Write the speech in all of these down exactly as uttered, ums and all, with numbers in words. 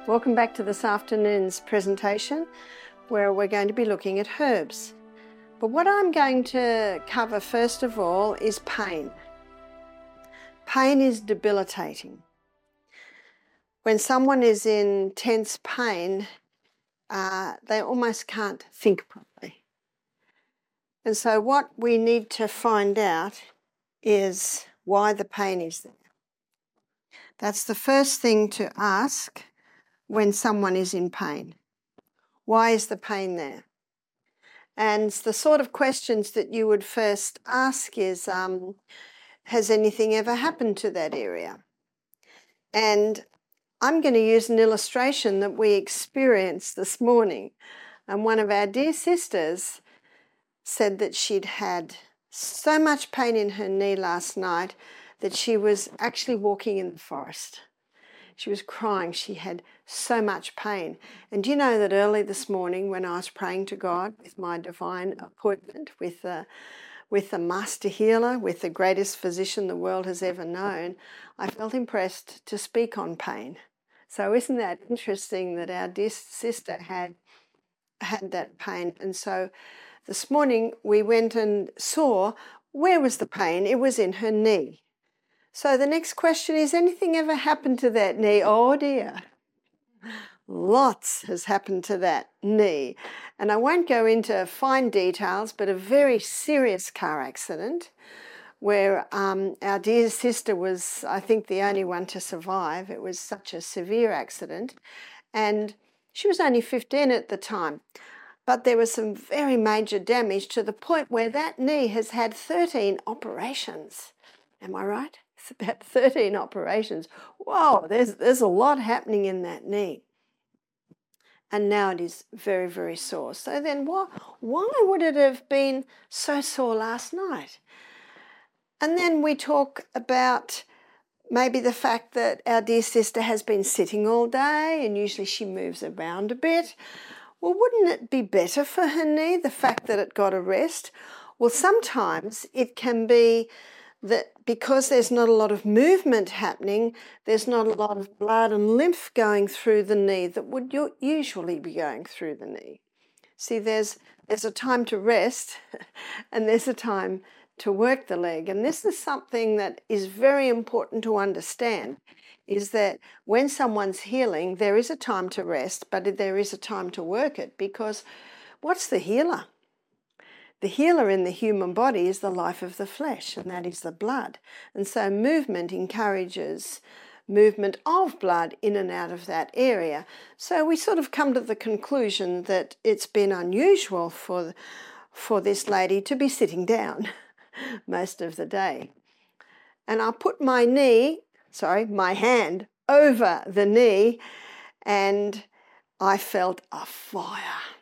Welcome back to this afternoon's presentation where we're going to be looking at herbs. But what I'm going to cover first of all is pain. Pain is debilitating. When someone is in intense pain, uh, they almost can't think properly. And so what we need to find out is why the pain is there. That's the first thing to ask when someone is in pain. Why is the pain there? And the sort of questions that you would first ask is, um, has anything ever happened to that area? And I'm going to use an illustration that we experienced this morning. And one of our dear sisters said that she'd had so much pain in her knee last night that she was actually walking in the forest. She was crying. She had so much pain. And do you know that early this morning when I was praying to God with my divine appointment with the, with the master healer, with the greatest physician the world has ever known, I felt impressed to speak on pain. So isn't that interesting that our dear sister had, had that pain? And so this morning we went and saw where was the pain. It was in her knee. So the next question is, anything ever happened to that knee? Oh dear. Lots has happened to that knee. And I won't go into fine details, but a very serious car accident where um, our dear sister was, I think, the only one to survive. It was such a severe accident. And she was only fifteen at the time. But there was some very major damage to the point where that knee has had thirteen operations. Am I right? It's about thirteen operations. Whoa, there's, there's a lot happening in that knee. And now it is very, very sore. So then why, why would it have been so sore last night? And then we talk about maybe the fact that our dear sister has been sitting all day and usually she moves around a bit. Well, wouldn't it be better for her knee, the fact that it got a rest? Well, sometimes it can be that because there's not a lot of movement happening, there's not a lot of blood and lymph going through the knee that would usually be going through the knee. See, there's, there's a time to rest and there's a time to work the leg. And this is something that is very important to understand, is that when someone's healing, there is a time to rest, but there is a time to work it, because what's the healer? The healer in the human body is the life of the flesh, and that is the blood. And so movement encourages movement of blood in and out of that area. So we sort of come to the conclusion that it's been unusual for, for this lady to be sitting down most of the day. And I put my knee, sorry, my hand over the knee, and I felt a fire.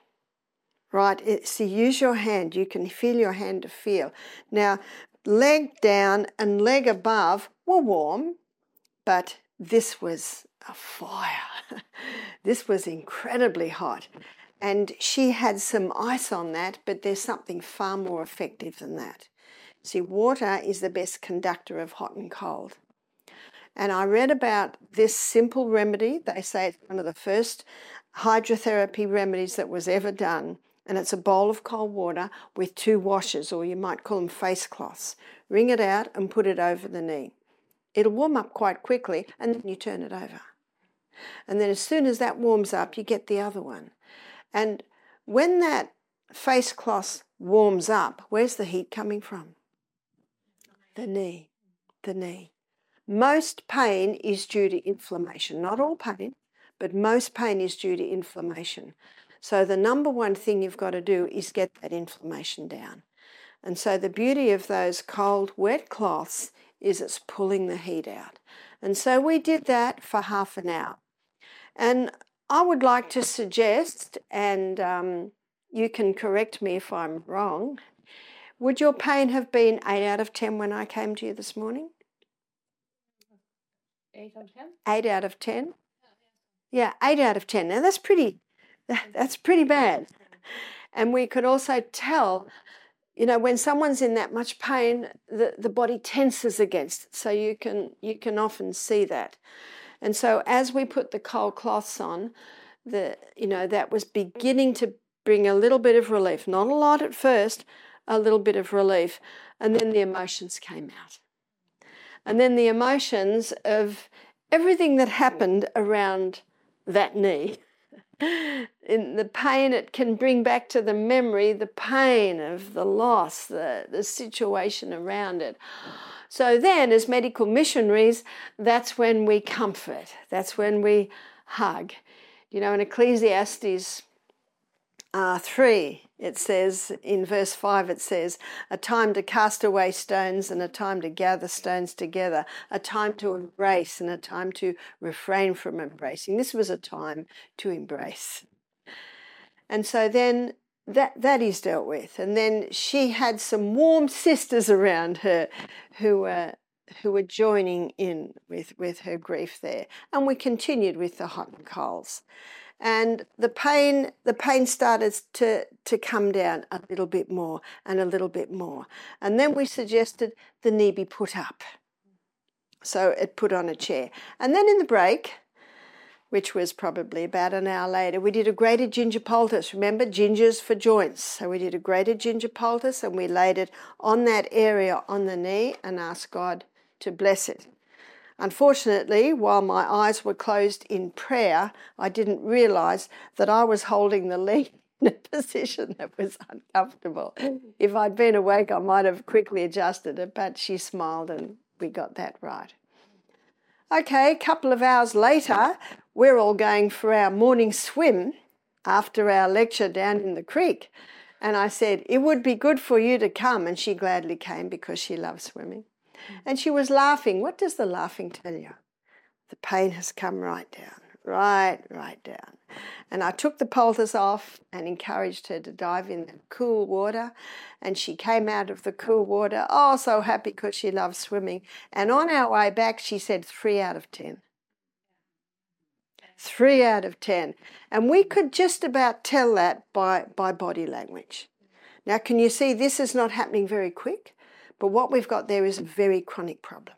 Right, it, so use your hand. You can feel your hand to feel. Now, leg down and leg above were warm, but this was a fire. This was incredibly hot. And she had some ice on that, but there's something far more effective than that. See, water is the best conductor of hot and cold. And I read about this simple remedy. They say it's one of the first hydrotherapy remedies that was ever done. And it's a bowl of cold water with two washers, or you might call them face cloths. Wring it out and put it over the knee. It'll warm up quite quickly, and then you turn it over. And then as soon as that warms up, you get the other one. And when that face cloth warms up, where's the heat coming from? The knee. The knee. Most pain is due to inflammation. Not all pain, but most pain is due to inflammation. So the number one thing you've got to do is get that inflammation down. And so the beauty of those cold, wet cloths is it's pulling the heat out. And so we did that for half an hour. And I would like to suggest, and um, you can correct me if I'm wrong, would your pain have been eight out of ten when I came to you this morning? eight out of ten? eight out of ten? Yeah, eight out of ten. Now that's pretty... That's pretty bad. And we could also tell, you know, when someone's in that much pain, the, the body tenses against it. So you can, you can often see that. And so as we put the cold cloths on, the you know, that was beginning to bring a little bit of relief. Not a lot at first, a little bit of relief. And then the emotions came out. And then the emotions of everything that happened around that knee. In the pain it can bring back to the memory, the pain of the loss, the, the situation around it. So then, as medical missionaries, that's when we comfort. That's when we hug. You know, in Ecclesiastes uh, three, it says, in verse five, it says, a time to cast away stones and a time to gather stones together, a time to embrace and a time to refrain from embracing. This was a time to embrace. And so then that that is dealt with. And then she had some warm sisters around her who were who were joining in with, with her grief there. And we continued with the hot and colds. And the pain, the pain started to, to come down a little bit more and a little bit more. And then we suggested the knee be put up. So it put on a chair. And then in the break, which was probably about an hour later, we did a grated ginger poultice. Remember, ginger's for joints. So we did a grated ginger poultice and we laid it on that area on the knee and asked God to bless it. Unfortunately, while my eyes were closed in prayer, I didn't realise that I was holding the leg in a position that was uncomfortable. If I'd been awake, I might have quickly adjusted it, but she smiled and we got that right. Okay, a couple of hours later, we're all going for our morning swim after our lecture down in the creek. And I said, it would be good for you to come. And she gladly came because she loves swimming. And she was laughing. What does the laughing tell you? The pain has come right down, right, right down. And I took the poultice off and encouraged her to dive in the cool water. And she came out of the cool water, oh, so happy because she loves swimming. And on our way back, she said three out of ten. Three out of ten. And we could just about tell that by, by body language. Now, can you see this is not happening very quick? But what we've got there is a very chronic problem.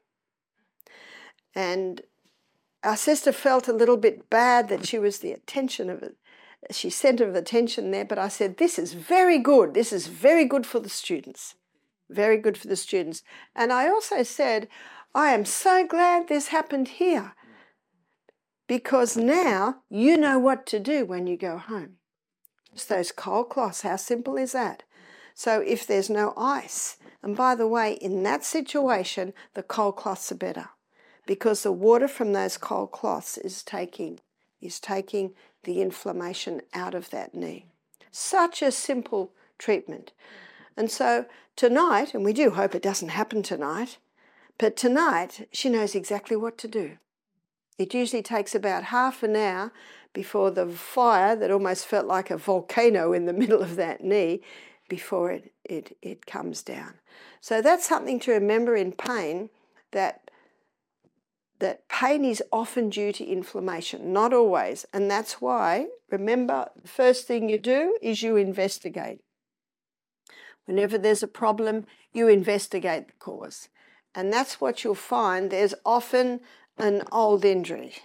And our sister felt a little bit bad that she was the attention of it. She centre of attention there, but I said, this is very good. This is very good for the students. Very good for the students. And I also said, I am so glad this happened here because now you know what to do when you go home. It's those cold cloths. How simple is that? So if there's no ice, and by the way, in that situation, the cold cloths are better because the water from those cold cloths is taking, is taking the inflammation out of that knee. Such a simple treatment. And so tonight, and we do hope it doesn't happen tonight, but tonight she knows exactly what to do. It usually takes about half an hour before the fire that almost felt like a volcano in the middle of that knee before it, it, it comes down. So that's something to remember in pain, that, that pain is often due to inflammation, not always. And that's why, remember, the first thing you do is you investigate. Whenever there's a problem, you investigate the cause. And that's what you'll find. There's often an old injury.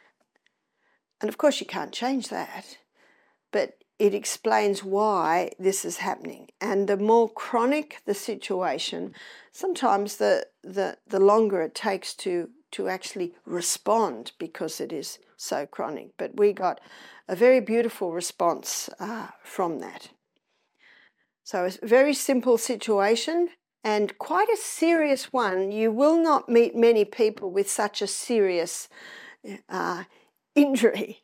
And of course you can't change that, but it explains why this is happening. And the more chronic the situation, sometimes the, the, the longer it takes to, to actually respond because it is so chronic. But we got a very beautiful response uh, from that. So it's a very simple situation and quite a serious one. You will not meet many people with such a serious uh, injury.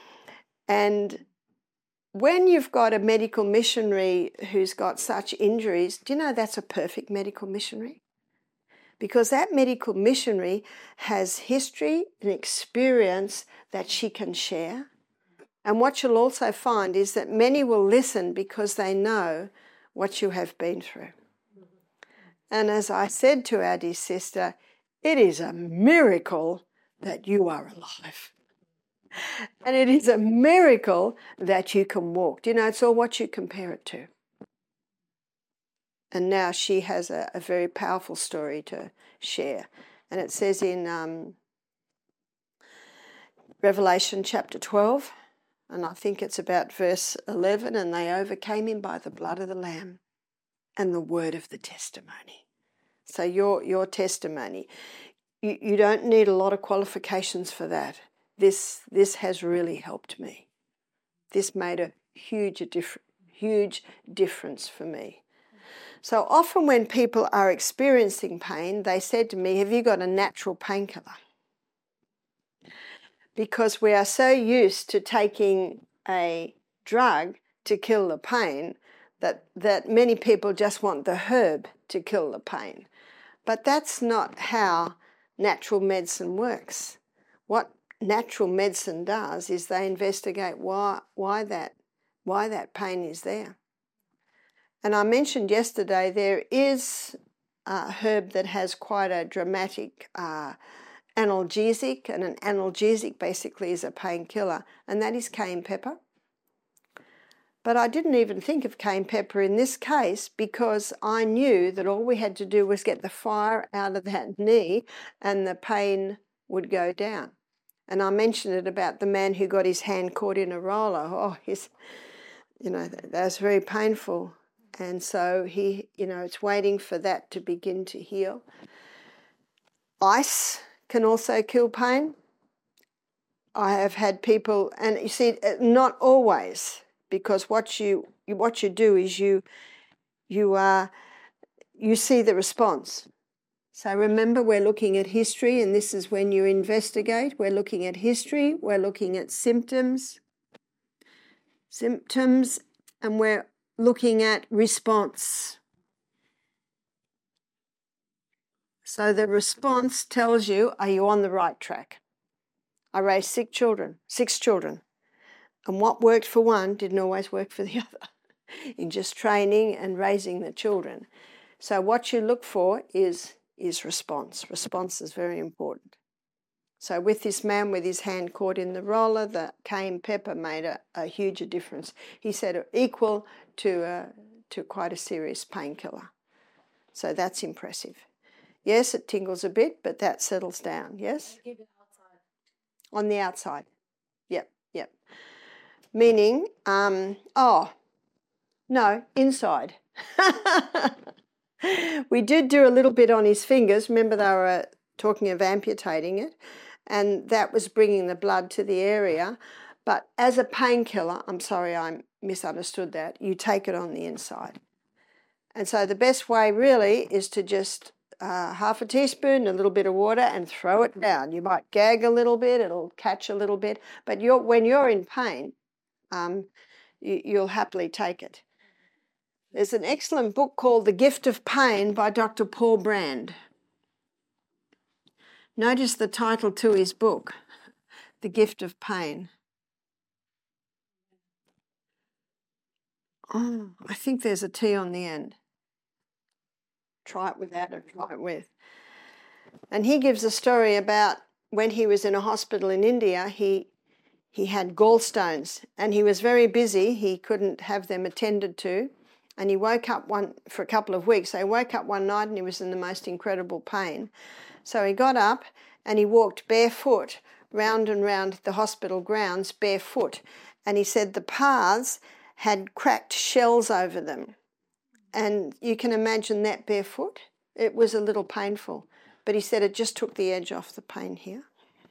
And when you've got a medical missionary who's got such injuries, do you know that's a perfect medical missionary? Because that medical missionary has history and experience that she can share. And what you'll also find is that many will listen because they know what you have been through. And as I said to our dear sister, it is a miracle that you are alive. And it is a miracle that you can walk. Do you know, it's all what you compare it to. And now she has a, a very powerful story to share. And it says in um, Revelation chapter twelve, and I think it's about verse eleven, and they overcame him by the blood of the Lamb and the word of the testimony. So your your testimony, you, you don't need a lot of qualifications for that. This this has really helped me. This made a huge a diff- huge difference for me. So often when people are experiencing pain, they said to me, have you got a natural painkiller? Because we are so used to taking a drug to kill the pain that, that many people just want the herb to kill the pain. But that's not how natural medicine works. What natural medicine does is they investigate why, why, that, why that pain is there. And I mentioned yesterday there is a herb that has quite a dramatic uh, analgesic, and an analgesic basically is a painkiller, and that is cayenne pepper. But I didn't even think of cayenne pepper in this case because I knew that all we had to do was get the fire out of that knee and the pain would go down. And I mentioned it about the man who got his hand caught in a roller. Oh, his, you know, that, that was very painful. And so he, you know, it's waiting for that to begin to heal. Ice can also kill pain. I have had people, and you see, not always, because what you what you do is you you uh, you see the response. So remember, we're looking at history, and this is when you investigate. We're looking at history. We're looking at symptoms, symptoms, and we're looking at response. So the response tells you, are you on the right track? I raised six children, six children. And what worked for one didn't always work for the other in just training and raising the children. So what you look for is, is response. Response is very important. So with this man with his hand caught in the roller, the cayenne pepper made a, a huge difference. He said equal to, uh, to quite a serious painkiller. So that's impressive. Yes, it tingles a bit, but that settles down, yes? Keep it outside. On the outside. Yep, yep. Meaning, um, oh, no, inside. We did do a little bit on his fingers. Remember they were talking of amputating it, and that was bringing the blood to the area. But as a painkiller, I'm sorry I misunderstood that, you take it on the inside. And so the best way really is to just uh, half a teaspoon, a little bit of water, and throw it down. You might gag a little bit, it'll catch a little bit, but you're, when you're in pain, um, you, you'll happily take it. There's an excellent book called The Gift of Pain by Doctor Paul Brand. Notice the title to his book, The Gift of Pain. Oh, I think there's a T on the end. Try it without it, try it with. And he gives a story about when he was in a hospital in India, he he had gallstones and he was very busy. He couldn't have them attended to. And he woke up one for a couple of weeks. So he woke up one night and he was in the most incredible pain. So he got up and he walked barefoot round and round the hospital grounds barefoot. And he said the paths had cracked shells over them. And you can imagine that barefoot. It was a little painful. But he said it just took the edge off the pain here.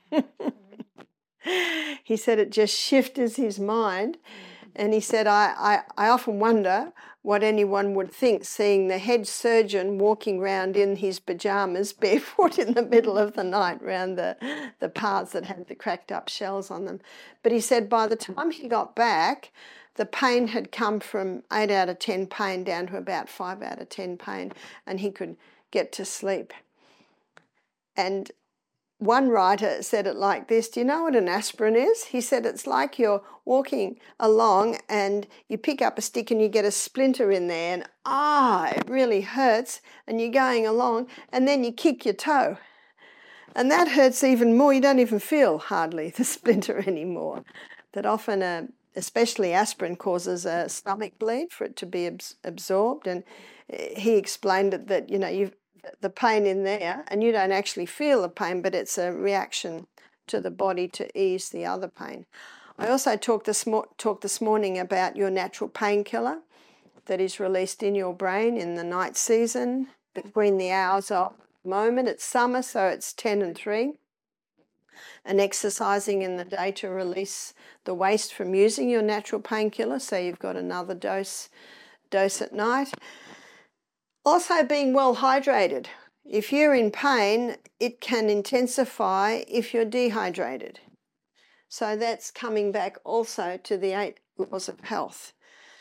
He said it just shifted his mind. And he said, I, I, I often wonder what anyone would think seeing the head surgeon walking round in his pyjamas barefoot in the middle of the night round the, the paths that had the cracked up shells on them. But he said by the time he got back, the pain had come from eight out of ten pain down to about five out of ten pain, and he could get to sleep. And one writer said it like this, do you know what an aspirin is? He said it's like you're walking along and you pick up a stick and you get a splinter in there and ah, it really hurts, and you're going along and then you kick your toe. And that hurts even more. You don't even feel hardly the splinter anymore. That often, a, especially aspirin, causes a stomach bleed for it to be abs- absorbed. And he explained it that, you know, you've the pain in there, and you don't actually feel the pain, but it's a reaction to the body to ease the other pain. I also talked this, talked this morning about your natural painkiller that is released in your brain in the night season between the hours of the moment. It's summer, so it's ten and three. And exercising in the day to release the waste from using your natural painkiller, so you've got another dose, dose at night. Also being well hydrated. If you're in pain, it can intensify if you're dehydrated. So that's coming back also to the eight laws of health.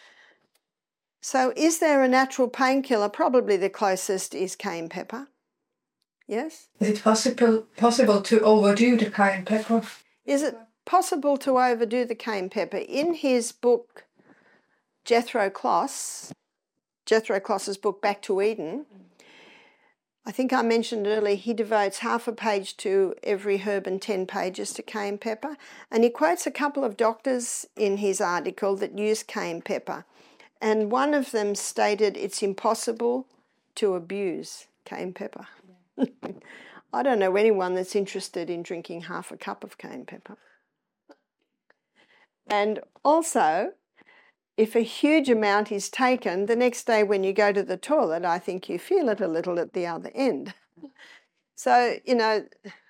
So is there a natural painkiller? Probably the closest is cayenne pepper. Yes? Is it possible possible to overdo the cayenne pepper? Is it possible to overdo the cayenne pepper? In his book, Jethro Kloss, Jethro Kloss's book, Back to Eden, I think I mentioned earlier, he devotes half a page to every herb and ten pages to cayenne pepper. And he quotes a couple of doctors in his article that use cayenne pepper. And one of them stated it's impossible to abuse cayenne pepper. Yeah. I don't know anyone that's interested in drinking half a cup of cayenne pepper. And also, if a huge amount is taken, the next day when you go to the toilet, I think you feel it a little at the other end. So, you know,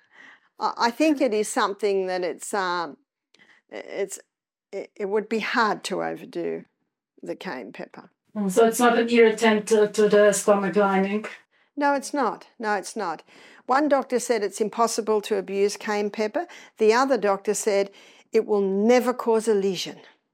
I think it is something that it's, um, it's, it would be hard to overdo the cayenne pepper. So it's not an irritant to, to the stomach lining? No, it's not. No, it's not. One doctor said it's impossible to abuse cayenne pepper. The other doctor said it will never cause a lesion.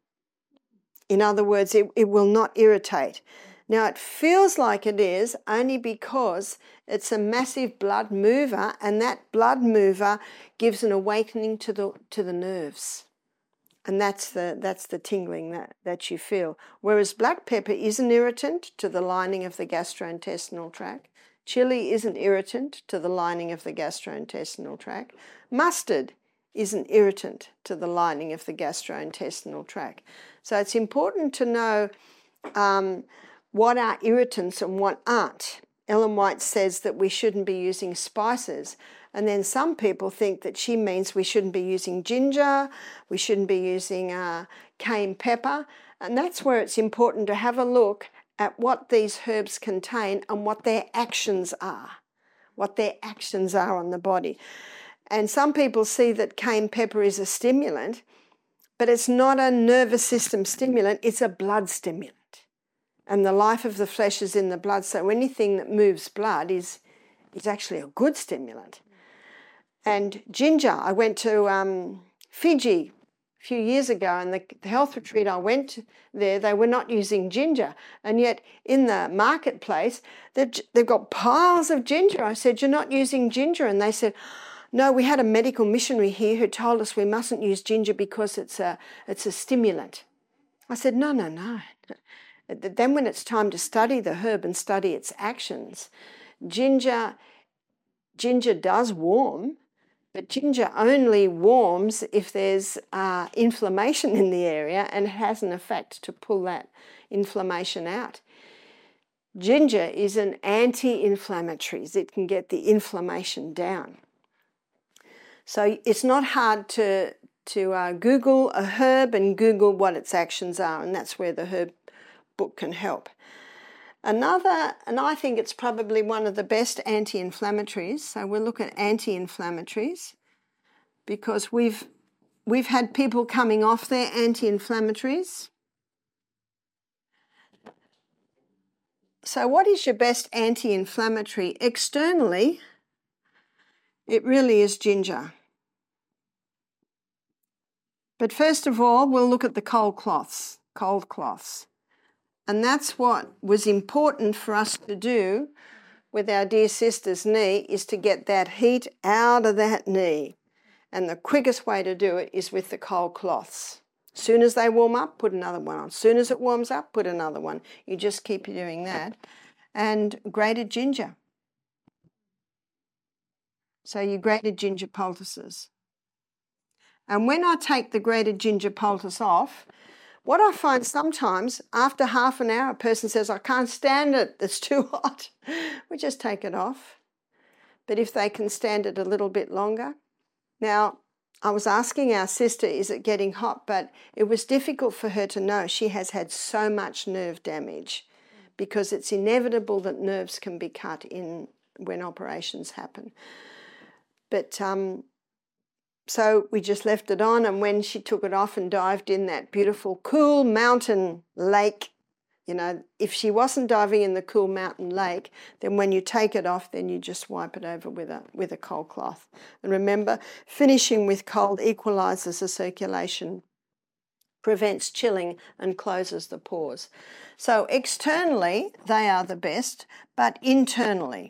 In other words, it, it will not irritate. Now, it feels like it is only because it's a massive blood mover, and that blood mover gives an awakening to the to the nerves. And that's the that's the tingling that, that you feel. Whereas black pepper is an irritant to the lining of the gastrointestinal tract. Chili is an irritant to the lining of the gastrointestinal tract. Mustard is an irritant to the lining of the gastrointestinal tract. So it's important to know um, what are irritants and what aren't. Ellen White says that we shouldn't be using spices, and then some people think that she means we shouldn't be using ginger, we shouldn't be using uh, cayenne pepper, and that's where it's important to have a look at what these herbs contain and what their actions are, what their actions are on the body. And some people see that cayenne pepper is a stimulant, but it's not a nervous system stimulant, it's a blood stimulant. And the life of the flesh is in the blood, so anything that moves blood is, is actually a good stimulant. And ginger, I went to um, Fiji a few years ago, and the, the health retreat I went to there, they were not using ginger. And yet in the marketplace, they've, they've got piles of ginger. I said, you're not using ginger? And they said, no, we had a medical missionary here who told us we mustn't use ginger because it's a, it's a stimulant. I said, no, no, no. Then when it's time to study the herb and study its actions, ginger, ginger does warm, but ginger only warms if there's uh, inflammation in the area, and it has an effect to pull that inflammation out. Ginger is an anti-inflammatory. It can get the inflammation down. So it's not hard to, to uh, Google a herb and Google what its actions are, and that's where the herb book can help. Another, and I think it's probably one of the best anti-inflammatories, so we'll look at anti-inflammatories, because we've, we've had people coming off their anti-inflammatories. So what is your best anti-inflammatory? Externally, it really is ginger. But first of all, we'll look at the cold cloths, cold cloths. And that's what was important for us to do with our dear sister's knee, is to get that heat out of that knee. And the quickest way to do it is with the cold cloths. Soon as they warm up, put another one on. Soon as it warms up, put another one. You just keep doing that. And grated ginger. So you grated ginger poultices. And when I take the grated ginger poultice off, what I find sometimes, after half an hour, a person says, I can't stand it, it's too hot. We just take it off. But if they can stand it a little bit longer. Now, I was asking our sister, is it getting hot? But it was difficult for her to know. She has had so much nerve damage because it's inevitable that nerves can be cut in when operations happen. But um, so we just left it on, and when she took it off and dived in that beautiful cool mountain lake, you know, if she wasn't diving in the cool mountain lake, then when you take it off, then you just wipe it over with a with a cold cloth. And remember, finishing with cold equalises the circulation, prevents chilling and closes the pores. So externally, they are the best, but internally,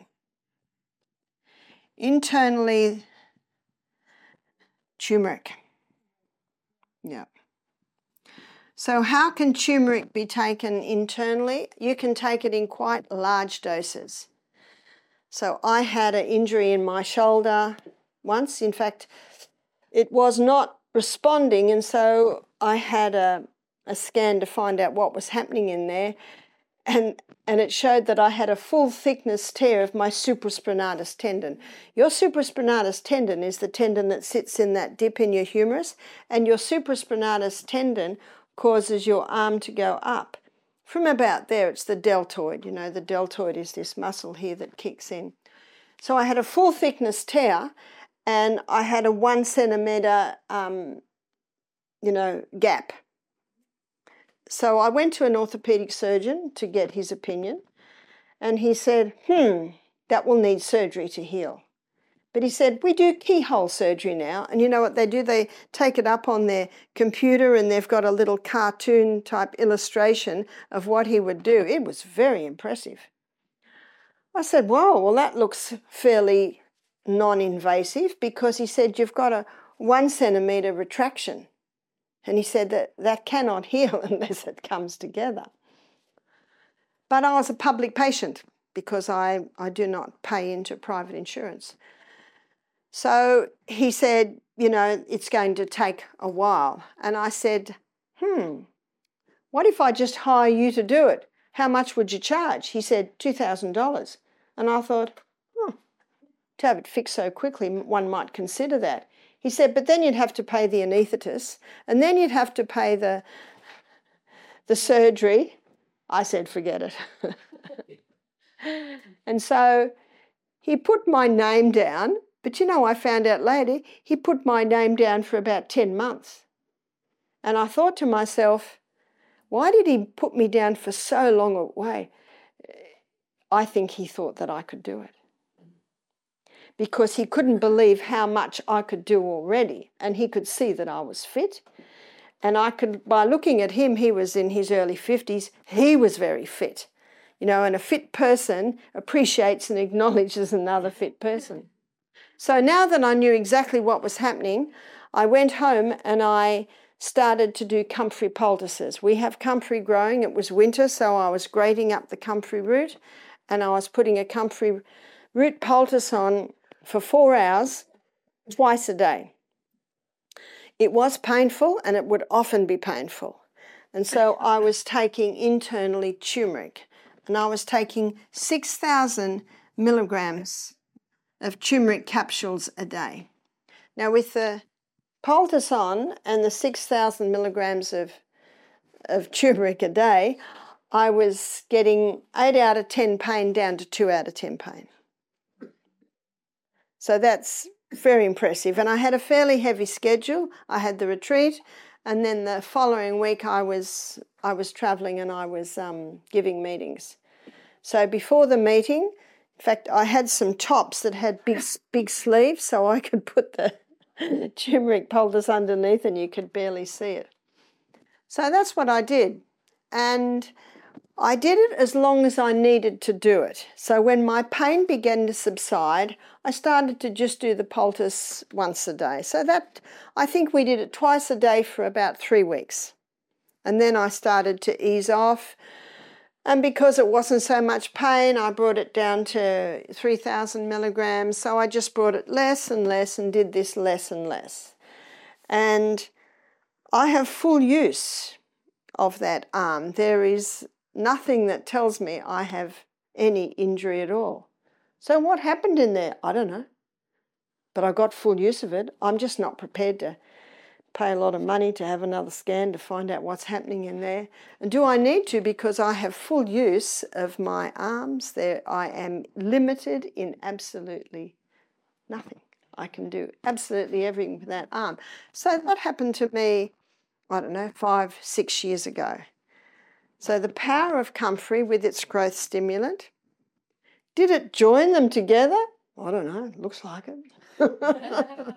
internally, turmeric. Yeah. So how can turmeric be taken internally? You can take it in quite large doses. So I had an injury in my shoulder once. In fact, it was not responding, and so I had a, a scan to find out what was happening in there, and, and it showed that I had a full thickness tear of my supraspinatus tendon. Your supraspinatus tendon is the tendon that sits in that dip in your humerus, and your supraspinatus tendon causes your arm to go up. From about there, it's the deltoid. You know, the deltoid is this muscle here that kicks in. So I had a full thickness tear, and I had a one centimetre, um, you know, gap. So I went to an orthopaedic surgeon to get his opinion, and he said, hmm, that will need surgery to heal. But he said, we do keyhole surgery now, and you know what they do? They take it up on their computer, and they've got a little cartoon type illustration of what he would do. It was very impressive. I said, whoa, well, that looks fairly non-invasive, because he said, you've got a one centimetre retraction. And he said that that cannot heal unless it comes together. But I was a public patient because I, I do not pay into private insurance. So he said, you know, it's going to take a while. And I said, hmm, what if I just hire you to do it? How much would you charge? He said, two thousand dollars. And I thought, hmm, to have it fixed so quickly, one might consider that. He said, but then you'd have to pay the anaesthetist, and then you'd have to pay the, the surgery. I said, forget it. And so he put my name down, but you know, I found out later, he put my name down for about ten months. And I thought to myself, why did he put me down for so long a way? I think he thought that I could do it, because he couldn't believe how much I could do already, and he could see that I was fit. And I could, by looking at him, he was in his early fifties, he was very fit. You know, and a fit person appreciates and acknowledges another fit person. So now that I knew exactly what was happening, I went home and I started to do comfrey poultices. We have comfrey growing. It was winter, so I was grating up the comfrey root, and I was putting a comfrey root poultice on for four hours, twice a day. It was painful, and it would often be painful. And so I was taking internally turmeric, and I was taking six thousand milligrams of turmeric capsules a day. Now, with the poultice on and the six thousand milligrams of, of turmeric a day, I was getting eight out of ten pain down to two out of ten pain. So that's very impressive. And I had a fairly heavy schedule. I had the retreat, and then the following week I was I was travelling and I was um, giving meetings. So before the meeting, in fact, I had some tops that had big big sleeves, so I could put the turmeric poultice underneath and you could barely see it. So that's what I did. And I did it as long as I needed to do it. So when my pain began to subside, I started to just do the poultice once a day. So that, I think we did it twice a day for about three weeks. And then I started to ease off. And because it wasn't so much pain, I brought it down to three thousand milligrams. So I just brought it less and less and did this less and less. And I have full use of that arm. There is nothing that tells me I have any injury at all. So what happened in there? I don't know. but I got full use of it. I'm just not prepared to pay a lot of money to have another scan to find out what's happening in there. And do I need to? Because I have full use of my arms. There, I am limited in absolutely nothing. I can do absolutely everything with that arm. So that happened to me, I don't know, five, six years ago. So the power of comfrey with its growth stimulant, did it join them together? I don't know, looks like it.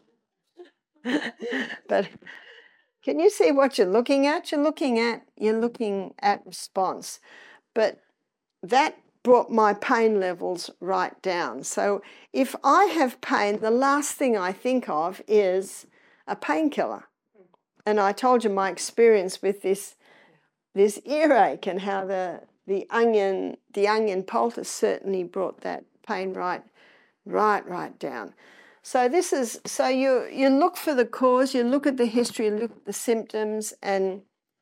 But can you see what you're looking at? You're looking at, you're looking at response. But that brought my pain levels right down. So if I have pain, the last thing I think of is a painkiller. And I told you my experience with this this earache and how the the onion the onion poultice certainly brought that pain right right right down. So this is so you you look for the cause, you look at the history, you look at the symptoms, and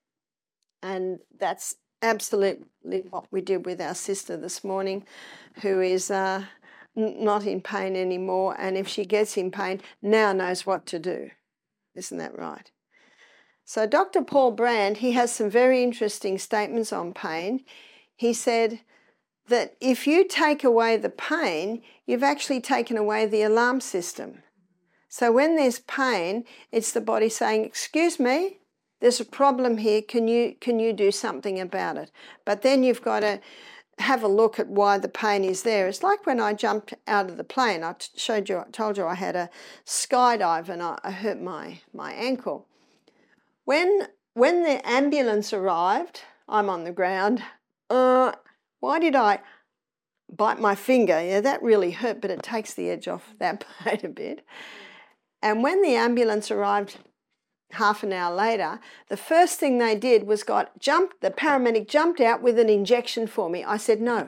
and that's absolutely what we did with our sister this morning, who is uh, n- not in pain anymore, and if she gets in pain, now knows what to do. Isn't that right? So Doctor Paul Brand, he has some very interesting statements on pain. He said that if you take away the pain, you've actually taken away the alarm system. So when there's pain, it's the body saying, excuse me, there's a problem here, can you, can you do something about it? But then you've got to have a look at why the pain is there. It's like when I jumped out of the plane. I showed you, I told you I had a skydive and I, I hurt my, my ankle. When, when the ambulance arrived, I'm on the ground. Uh, why did I bite my finger? Yeah, that really hurt, but it takes the edge off that pain a bit. And when the ambulance arrived half an hour later, the first thing they did was got jumped, the paramedic jumped out with an injection for me. I said, no.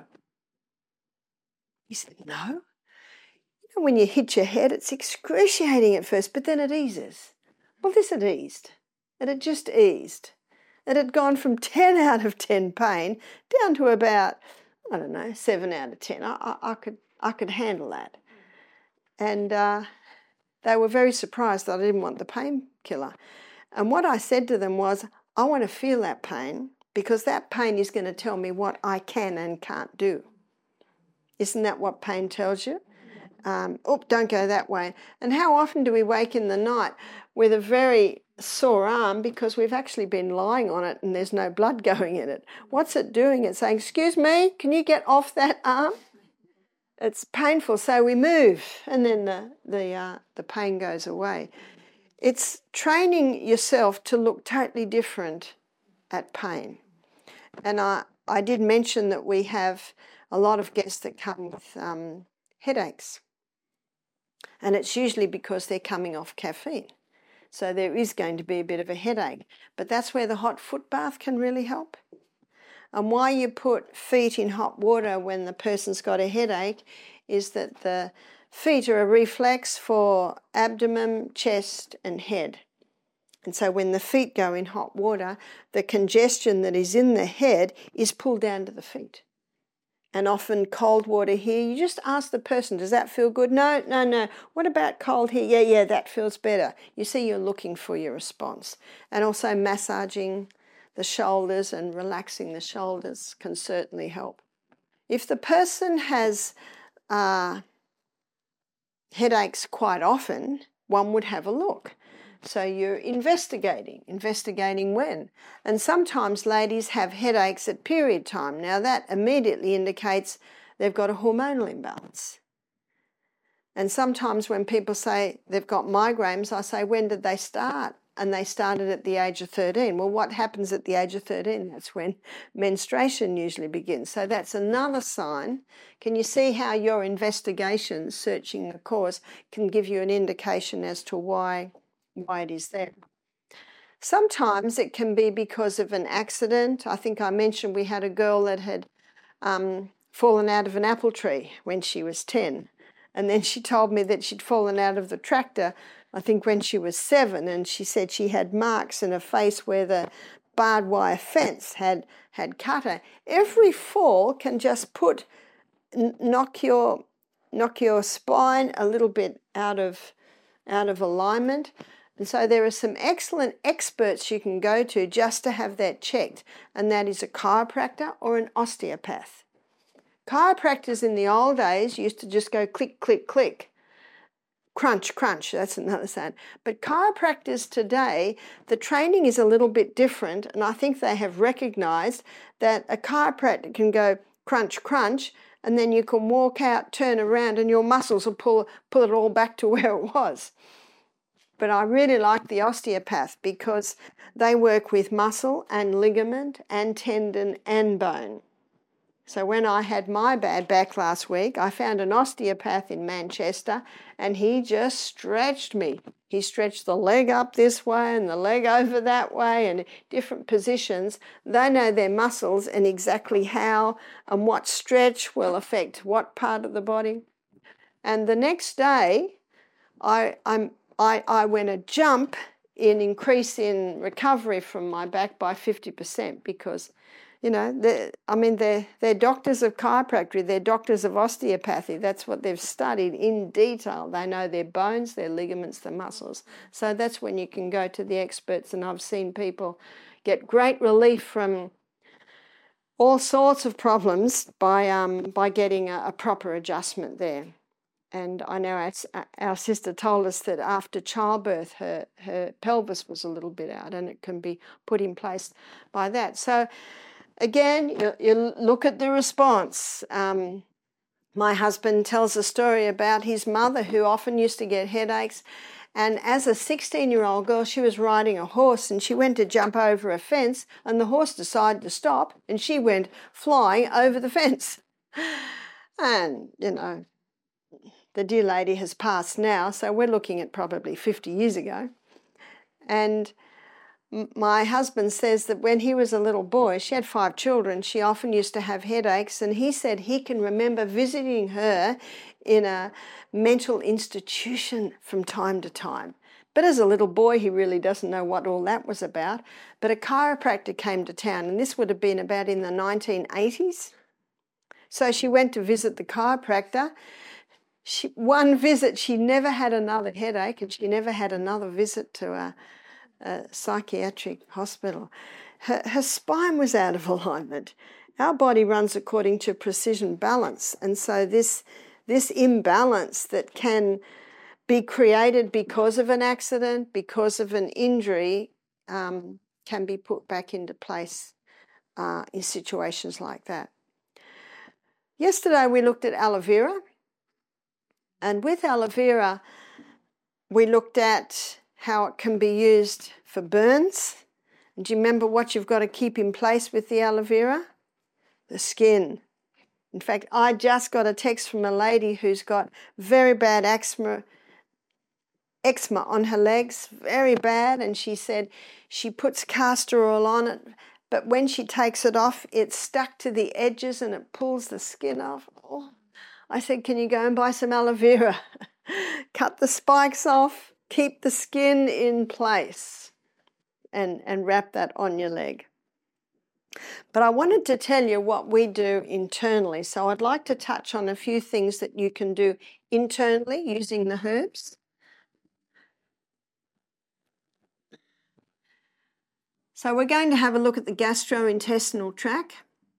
He said, no? You know, when you hit your head, it's excruciating at first, but then it eases. Well, this had eased. It had just eased. It had gone from ten out of ten pain down to about, I don't know, seven out of ten. I, I, I could I could handle that. And uh, they were very surprised that I didn't want the painkiller. And what I said to them was, I want to feel that pain because that pain is going to tell me what I can and can't do. Isn't that what pain tells you? Um, oh, don't go that way. And how often do we wake in the night with a very sore arm because we've actually been lying on it and there's no blood going in it? What's it doing? It's saying, excuse me, can you get off that arm? It's painful, so we move, and then the the uh, the pain goes away. It's training yourself to look totally different at pain. And I, I did mention that we have a lot of guests that come with um, headaches. And it's usually because they're coming off caffeine. So there is going to be a bit of a headache. But that's where the hot foot bath can really help. And why you put feet in hot water when the person's got a headache is that the feet are a reflex for abdomen, chest and head. And so when the feet go in hot water, the congestion that is in the head is pulled down to the feet. And often cold water here, you just ask the person, does that feel good? No, no, no. What about cold here? Yeah, yeah, that feels better. You see, you're looking for your response. And also massaging the shoulders and relaxing the shoulders can certainly help. If the person has uh, headaches quite often, one would have a look. So you're investigating. Investigating when? And sometimes ladies have headaches at period time. Now that immediately indicates they've got a hormonal imbalance. And sometimes when people say they've got migraines, I say, when did they start? And they started at the age of thirteen. Well, what happens at the age of thirteen? That's when menstruation usually begins. So that's another sign. Can you see how your investigation, searching the cause, can give you an indication as to why, why it is there? Sometimes it can be because of an accident. I think I mentioned we had a girl that had um, fallen out of an apple tree when she was ten. And then she told me that she'd fallen out of the tractor, I think when she was seven, and she said she had marks in her face where the barbed wire fence had, had cut her. Every fall can just put, knock your knock your spine a little bit out of, out of alignment. And so there are some excellent experts you can go to just to have that checked, and that is a chiropractor or an osteopath. Chiropractors in the old days used to just go click, click, click. Crunch, crunch, that's another sound. But chiropractors today, the training is a little bit different, and I think they have recognised that a chiropractor can go crunch, crunch, and then you can walk out, turn around, and your muscles will pull, pull it all back to where it was. But I really like the osteopath because they work with muscle and ligament and tendon and bone. So when I had my bad back last week, I found an osteopath in Manchester and he just stretched me. He stretched the leg up this way and the leg over that way and different positions. They know their muscles and exactly how and what stretch will affect what part of the body. And the next day, I, I'm, I, I went a jump in increase in recovery from my back by fifty percent because You know, I mean, they're, they're doctors of chiropractic, they're doctors of osteopathy. That's what they've studied in detail. They know their bones, their ligaments, their muscles. So that's when you can go to the experts, and I've seen people get great relief from all sorts of problems by, um, by getting a, a proper adjustment there. And I know our, our sister told us that after childbirth, her, her pelvis was a little bit out, and it can be put in place by that. So again, you, you look at the response. Um, my husband tells a story about his mother who often used to get headaches, and as a sixteen-year-old girl, she was riding a horse and she went to jump over a fence and the horse decided to stop and she went flying over the fence. And, you know, the dear lady has passed now, so we're looking at probably fifty years ago. And my husband says that when he was a little boy, she had five children, she often used to have headaches, and he said he can remember visiting her in a mental institution from time to time. But as a little boy, he really doesn't know what all that was about. But a chiropractor came to town, and this would have been about in the nineteen eighties. So she went to visit the chiropractor. She, one visit, she never had another headache, and she never had another visit to a a psychiatric hospital. Her, her spine was out of alignment. Our body runs according to precision balance, and so this, this imbalance that can be created because of an accident, because of an injury, um, can be put back into place uh, in situations like that. Yesterday we looked at aloe vera, and with aloe vera we looked at how it can be used for burns. And do you remember what you've got to keep in place with the aloe vera? The skin. In fact, I just got a text from a lady who's got very bad eczema, eczema on her legs, very bad, and she said she puts castor oil on it, but when she takes it off, it's stuck to the edges and it pulls the skin off. Oh. I said, can you go and buy some aloe vera? Cut the spikes off, keep the skin in place, and, and wrap that on your leg. But I wanted to tell you what we do internally. So I'd like to touch on a few things that you can do internally using the herbs. So we're going to have a look at the gastrointestinal tract.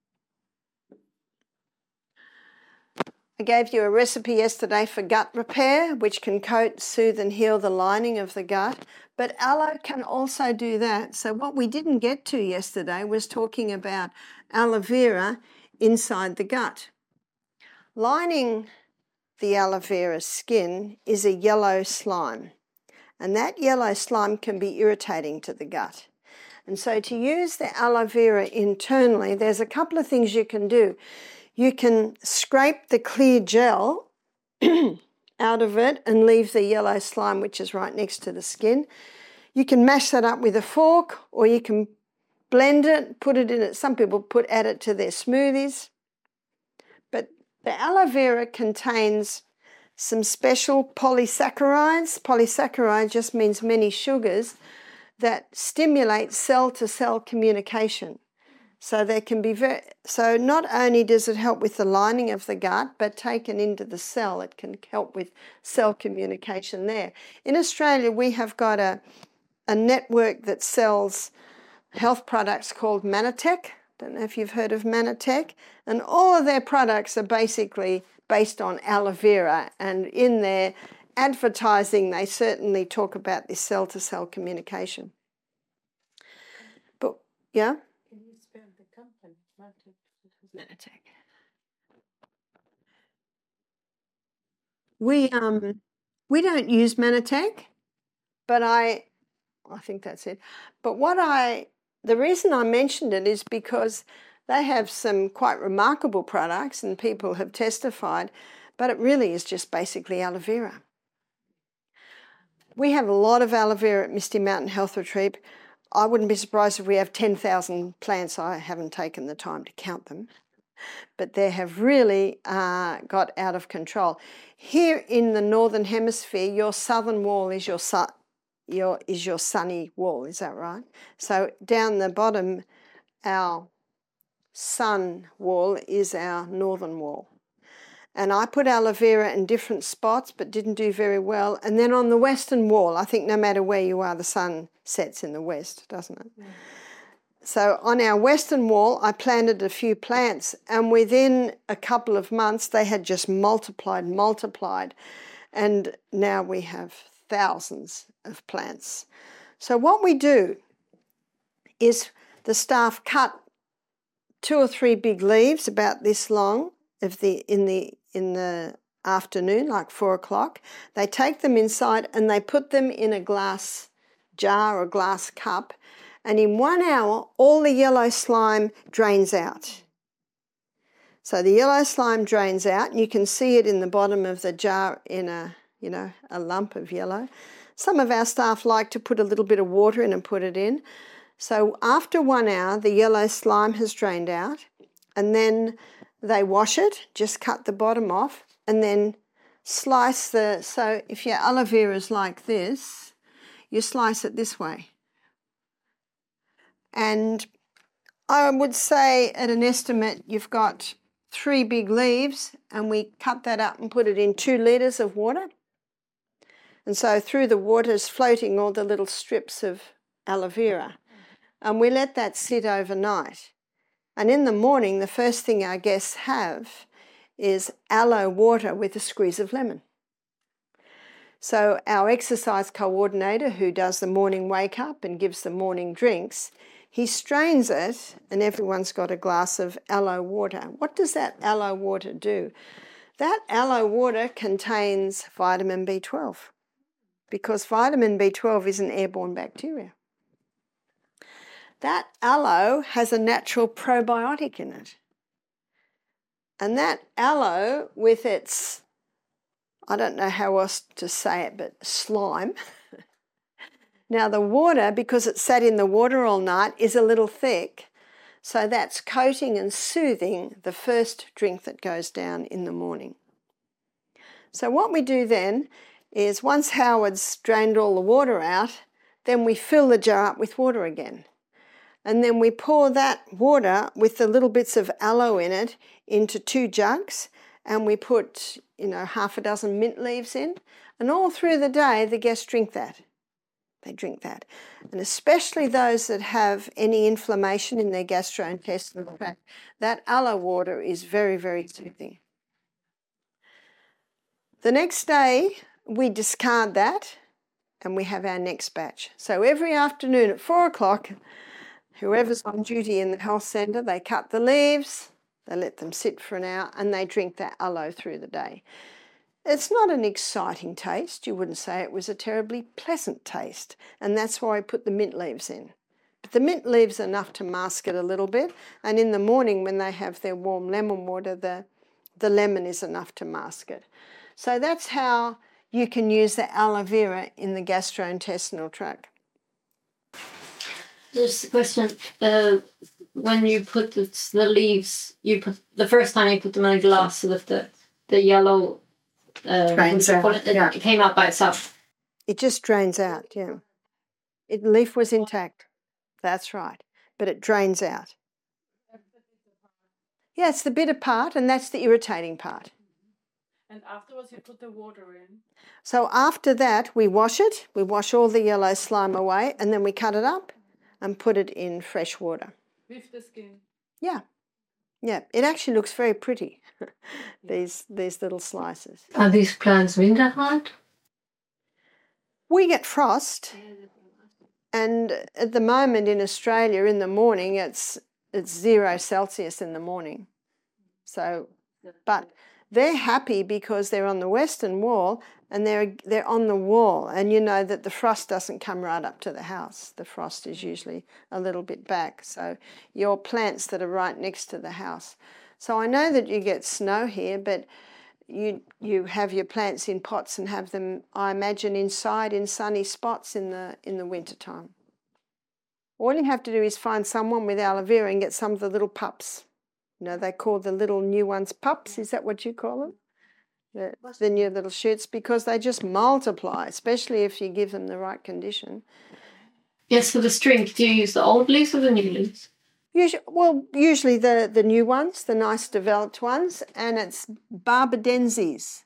I gave you a recipe yesterday for gut repair, which can coat, soothe and heal the lining of the gut, but aloe can also do that. So what we didn't get to yesterday was talking about aloe vera inside the gut. Lining the aloe vera skin is a yellow slime, and that yellow slime can be irritating to the gut. And so to use the aloe vera internally, there's a couple of things you can do. You can scrape the clear gel out of it and leave the yellow slime, which is right next to the skin. You can mash that up with a fork, or you can blend it, put it in it. Some people put add it to their smoothies. But the aloe vera contains some special polysaccharides. Polysaccharide just means many sugars that stimulate cell-to-cell communication. So there can be very, so not only does it help with the lining of the gut, but taken into the cell, it can help with cell communication there. In Australia, we have got a, a network that sells health products called Manatech. Don't know if you've heard of Manatech. And all of their products are basically based on aloe vera. And in their advertising, they certainly talk about this cell-to-cell communication. But, yeah? Can you spell the company? Manatech. We um we don't use Manatech, but I I think that's it. But what I the reason I mentioned it is because they have some quite remarkable products and people have testified, but it really is just basically aloe vera. We have a lot of aloe vera at Misty Mountain Health Retreat. I wouldn't be surprised if we have ten thousand plants. I haven't taken the time to count them, but they have really uh, got out of control. Here in the Northern Hemisphere, your southern wall is your, su your, is your sunny wall, is that right? So down the bottom, our sun wall is our northern wall. And I put aloe vera in different spots, but didn't do very well. And then on the western wall, I think no matter where you are, the sun sets in the west, doesn't it? Yeah. So on our western wall, I planted a few plants, and within a couple of months, they had just multiplied, multiplied. And now we have thousands of plants. So what we do is the staff cut two or three big leaves about this long of the in the in the afternoon, like four o'clock. They take them inside and they put them in a glass jar or glass cup, and in one hour all the yellow slime drains out. So the yellow slime drains out, and you can see it in the bottom of the jar in a you know a lump of yellow. Some of our staff like to put a little bit of water in and put it in. So after one hour, the yellow slime has drained out, and then they wash it, just cut the bottom off, and then slice the, so if your aloe vera is like this, you slice it this way. And I would say at an estimate, you've got three big leaves, and we cut that up and put it in two litres of water. And so through the water is floating all the little strips of aloe vera. And we let that sit overnight. And in the morning, the first thing our guests have is aloe water with a squeeze of lemon. So our exercise coordinator, who does the morning wake up and gives the morning drinks, he strains it, and everyone's got a glass of aloe water. What does that aloe water do? That aloe water contains vitamin B twelve, because vitamin B twelve is an airborne bacteria. That aloe has a natural probiotic in it. And that aloe, with its, I don't know how else to say it, but slime. Now the water, because it sat in the water all night, is a little thick. So that's coating and soothing the first drink that goes down in the morning. So what we do then is, once Howard's drained all the water out, then we fill the jar up with water again. And then we pour that water with the little bits of aloe in it into two jugs, and we put, you know, half a dozen mint leaves in. And all through the day, the guests drink that. They drink that. And especially those that have any inflammation in their gastrointestinal tract, that aloe water is very, very soothing. The next day, we discard that, and we have our next batch. So every afternoon at four o'clock, whoever's on duty in the health centre, they cut the leaves, they let them sit for an hour, and they drink that aloe through the day. It's not an exciting taste. You wouldn't say it was a terribly pleasant taste, and that's why I put the mint leaves in. But the mint leaves are enough to mask it a little bit, and in the morning when they have their warm lemon water, the, the lemon is enough to mask it. So that's how you can use the aloe vera in the gastrointestinal tract. There's a question. Uh, when you put the, the leaves, you put the first time you put them in a glass, so that the the yellow uh, drains out. It, Yeah. it came out by itself. It just drains out. Yeah, it leaf was intact. That's right, but it drains out. Yeah, it's the bitter part, and that's the irritating part. And afterwards you put the water in. So after that, we wash it. We wash all the yellow slime away, and then we cut it up and put it in fresh water. With the skin. Yeah. Yeah, it actually looks very pretty, these, these little slices. Are these plants winter hard? We get frost, and at the moment in Australia in the morning it's it's zero Celsius in the morning. So, but they're happy because they're on the western wall and they're they're on the wall, and you know that the frost doesn't come right up to the house. The frost is usually a little bit back. So your plants that are right next to the house. So I know that you get snow here, but you you have your plants in pots and have them, I imagine, inside in sunny spots in the in the winter time. All you have to do is find someone with aloe vera and get some of the little pups. You know, they call the little new ones pups. Is that what you call them? The, the new little shoots, because they just multiply, especially if you give them the right condition. Yes, for the string, do you use the old leaves or the new leaves? Usually, well, usually the, the new ones, the nice developed ones, and it's barbadenses.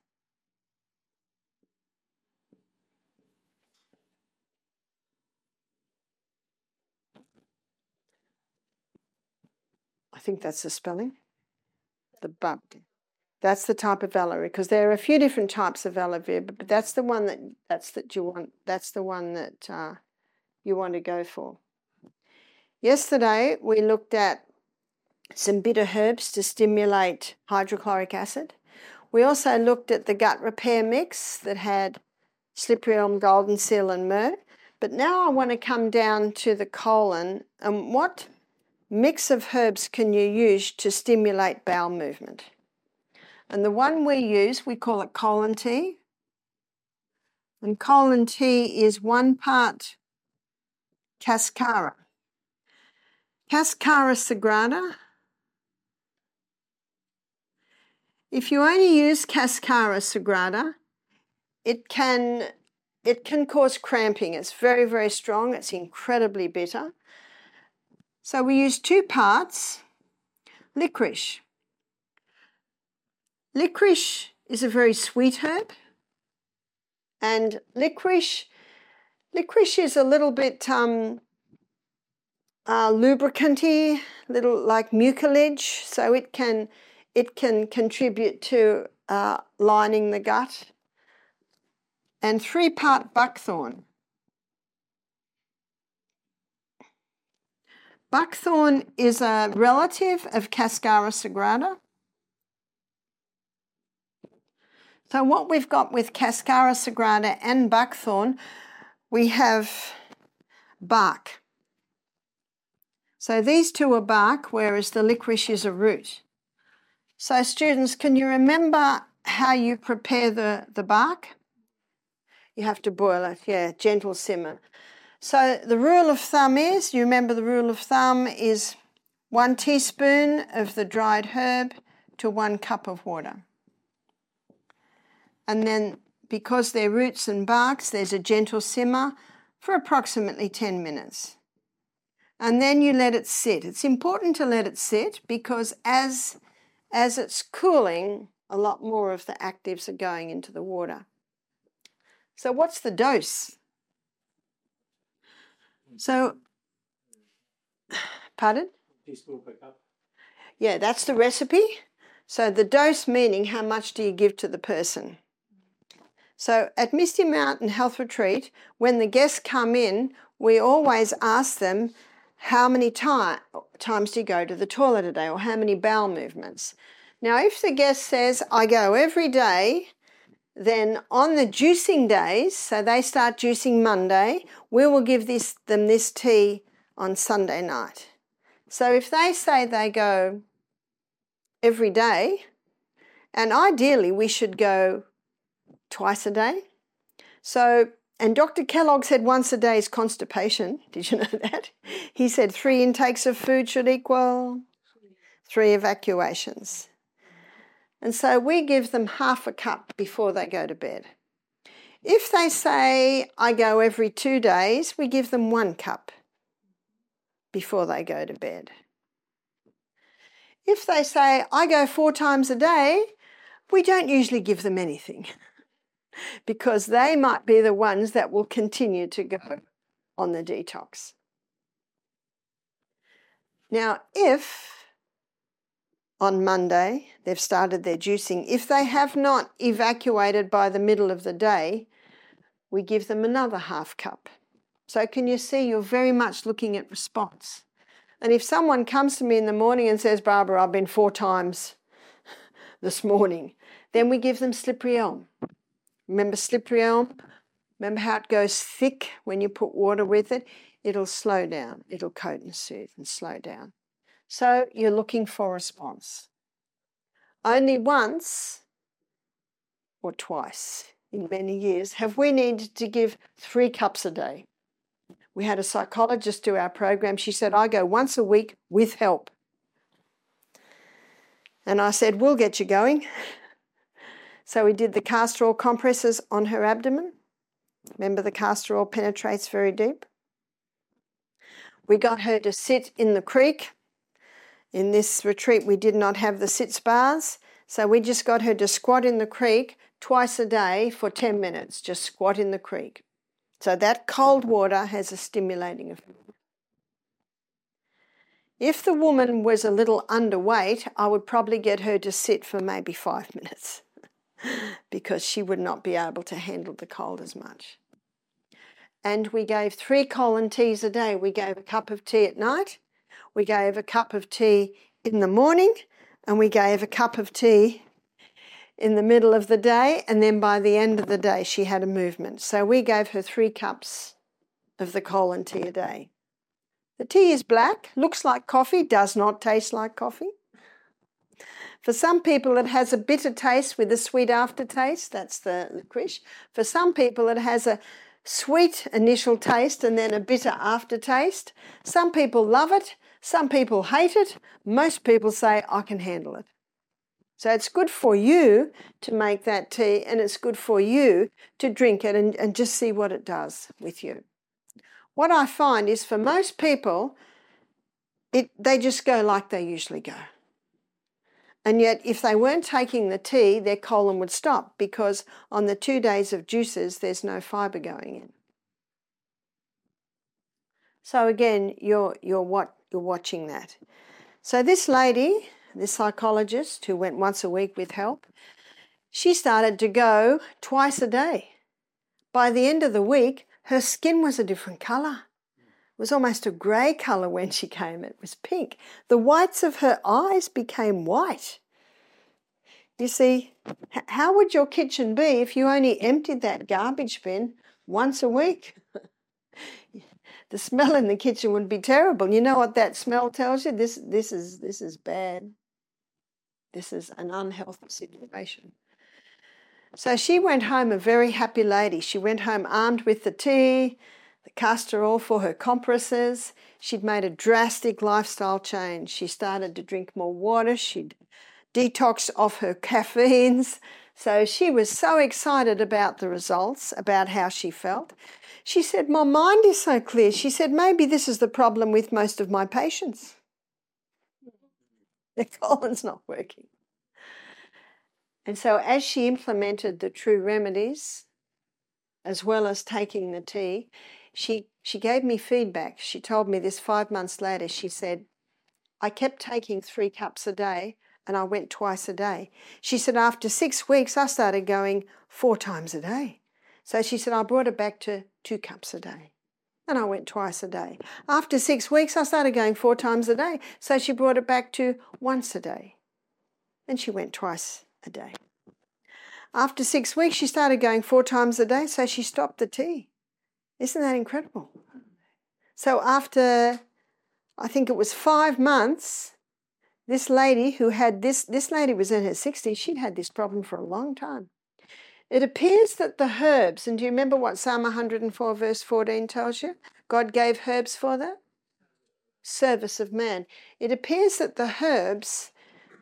I think that's the spelling. The barb. That's the type of aloe vera, because there are a few different types of aloe vera, but that's the one that that's that you want. That's the one that uh, you want to go for. Yesterday we looked at some bitter herbs to stimulate hydrochloric acid. We also looked at the gut repair mix that had slippery elm, golden seal, and myrrh. But now I want to come down to the colon and what mix of herbs can you use to stimulate bowel movement? And the one we use, we call it colon tea. And colon tea is one part cascara. Cascara sagrada. If you only use cascara sagrada, it can, it can cause cramping. It's very, very strong. It's incredibly bitter. So we use two parts. Licorice. Licorice is a very sweet herb, and licorice, licorice is a little bit um, uh, lubricanty, little like mucilage, so it can it can contribute to uh, lining the gut. And three part buckthorn. Buckthorn is a relative of Cascara sagrada. So what we've got with Cascara sagrada and buckthorn, we have bark. So these two are bark, whereas the licorice is a root. So students, can you remember how you prepare the, the bark? You have to boil it, yeah, gentle simmer. So the rule of thumb is, you remember the rule of thumb is one teaspoon of the dried herb to one cup of water. And then because they're roots and barks, there's a gentle simmer for approximately ten minutes. And then you let it sit. It's important to let it sit because as, as it's cooling, a lot more of the actives are going into the water. So what's the dose? So, pardon? Teaspoon per cup. Yeah, that's the recipe. So the dose meaning how much do you give to the person? So at Misty Mountain Health Retreat, when the guests come in, we always ask them, how many time, times do you go to the toilet a day, or how many bowel movements? Now, if the guest says, I go every day, then on the juicing days, so they start juicing Monday, we will give this, them this tea on Sunday night. So if they say they go every day, and ideally we should go twice a day. So, and Doctor Kellogg said once a day is constipation. Did you know that? He said three intakes of food should equal three evacuations. And so we give them half a cup before they go to bed. If they say, I go every two days, we give them one cup before they go to bed. If they say, I go four times a day, we don't usually give them anything because they might be the ones that will continue to go on the detox. Now, if on Monday they've started their juicing, if they have not evacuated by the middle of the day, we give them another half cup. So can you see, you're very much looking at response. And if someone comes to me in the morning and says, Barbara, I've been four times this morning, then we give them slippery elm. Remember slippery elm? Remember how it goes thick when you put water with it? It'll slow down. It'll coat and soothe and slow down. So you're looking for response. Only once or twice in many years have we needed to give three cups a day. We had a psychologist do our program. She said, I go once a week with help. And I said, we'll get you going. So we did the castor oil compresses on her abdomen. Remember, the castor oil penetrates very deep. We got her to sit in the creek. In this retreat, we did not have the sits bars. So we just got her to squat in the creek twice a day for ten minutes. Just squat in the creek. So that cold water has a stimulating effect. If the woman was a little underweight, I would probably get her to sit for maybe five minutes because she would not be able to handle the cold as much. And we gave three colon teas a day. We gave a cup of tea at night, we gave a cup of tea in the morning, and we gave a cup of tea in the middle of the day, and then by the end of the day she had a movement. So we gave her three cups of the colon tea a day. The tea is black, looks like coffee, does not taste like coffee. For some people it has a bitter taste with a sweet aftertaste, that's the licorice. For some people it has a sweet initial taste and then a bitter aftertaste. Some people love it, some people hate it, most people say, I can handle it. So it's good for you to make that tea, and it's good for you to drink it and, and just see what it does with you. What I find is for most people, it, they just go like they usually go. And yet if they weren't taking the tea, their colon would stop because on the two days of juices, there's no fibre going in. So again, you're, you're, what, you're watching that. So this lady, this psychologist who went once a week with help, she started to go twice a day. By the end of the week, her skin was a different colour. It was almost a grey colour when she came. It was pink. The whites of her eyes became white. You see, how would your kitchen be if you only emptied that garbage bin once a week? The smell in the kitchen would be terrible. You know what that smell tells you? This, this is, this is bad. This is an unhealthy situation. So she went home a very happy lady. She went home armed with the tea, the castor oil for her compresses. She'd made a drastic lifestyle change. She started to drink more water. She'd detoxed off her caffeines. So she was so excited about the results, about how she felt. She said, my mind is so clear. She said, maybe this is the problem with most of my patients. Their colon's not working. And so as she implemented the true remedies, as well as taking the tea, she, she gave me feedback. She told me this five months later. She said, I kept taking three cups a day and I went twice a day. She said, after six weeks, I started going four times a day. So she said, I brought it back to two cups a day. And I went twice a day. After six weeks, I started going four times a day. So she brought it back to once a day. And she went twice a day. After six weeks, she started going four times a day, so she stopped the tea. Isn't that incredible? So after, I think it was five months, this lady who had this, this lady was in her sixties, she'd had this problem for a long time. It appears that the herbs, and do you remember what Psalm one hundred four verse fourteen tells you? God gave herbs for the service of man. It appears that the herbs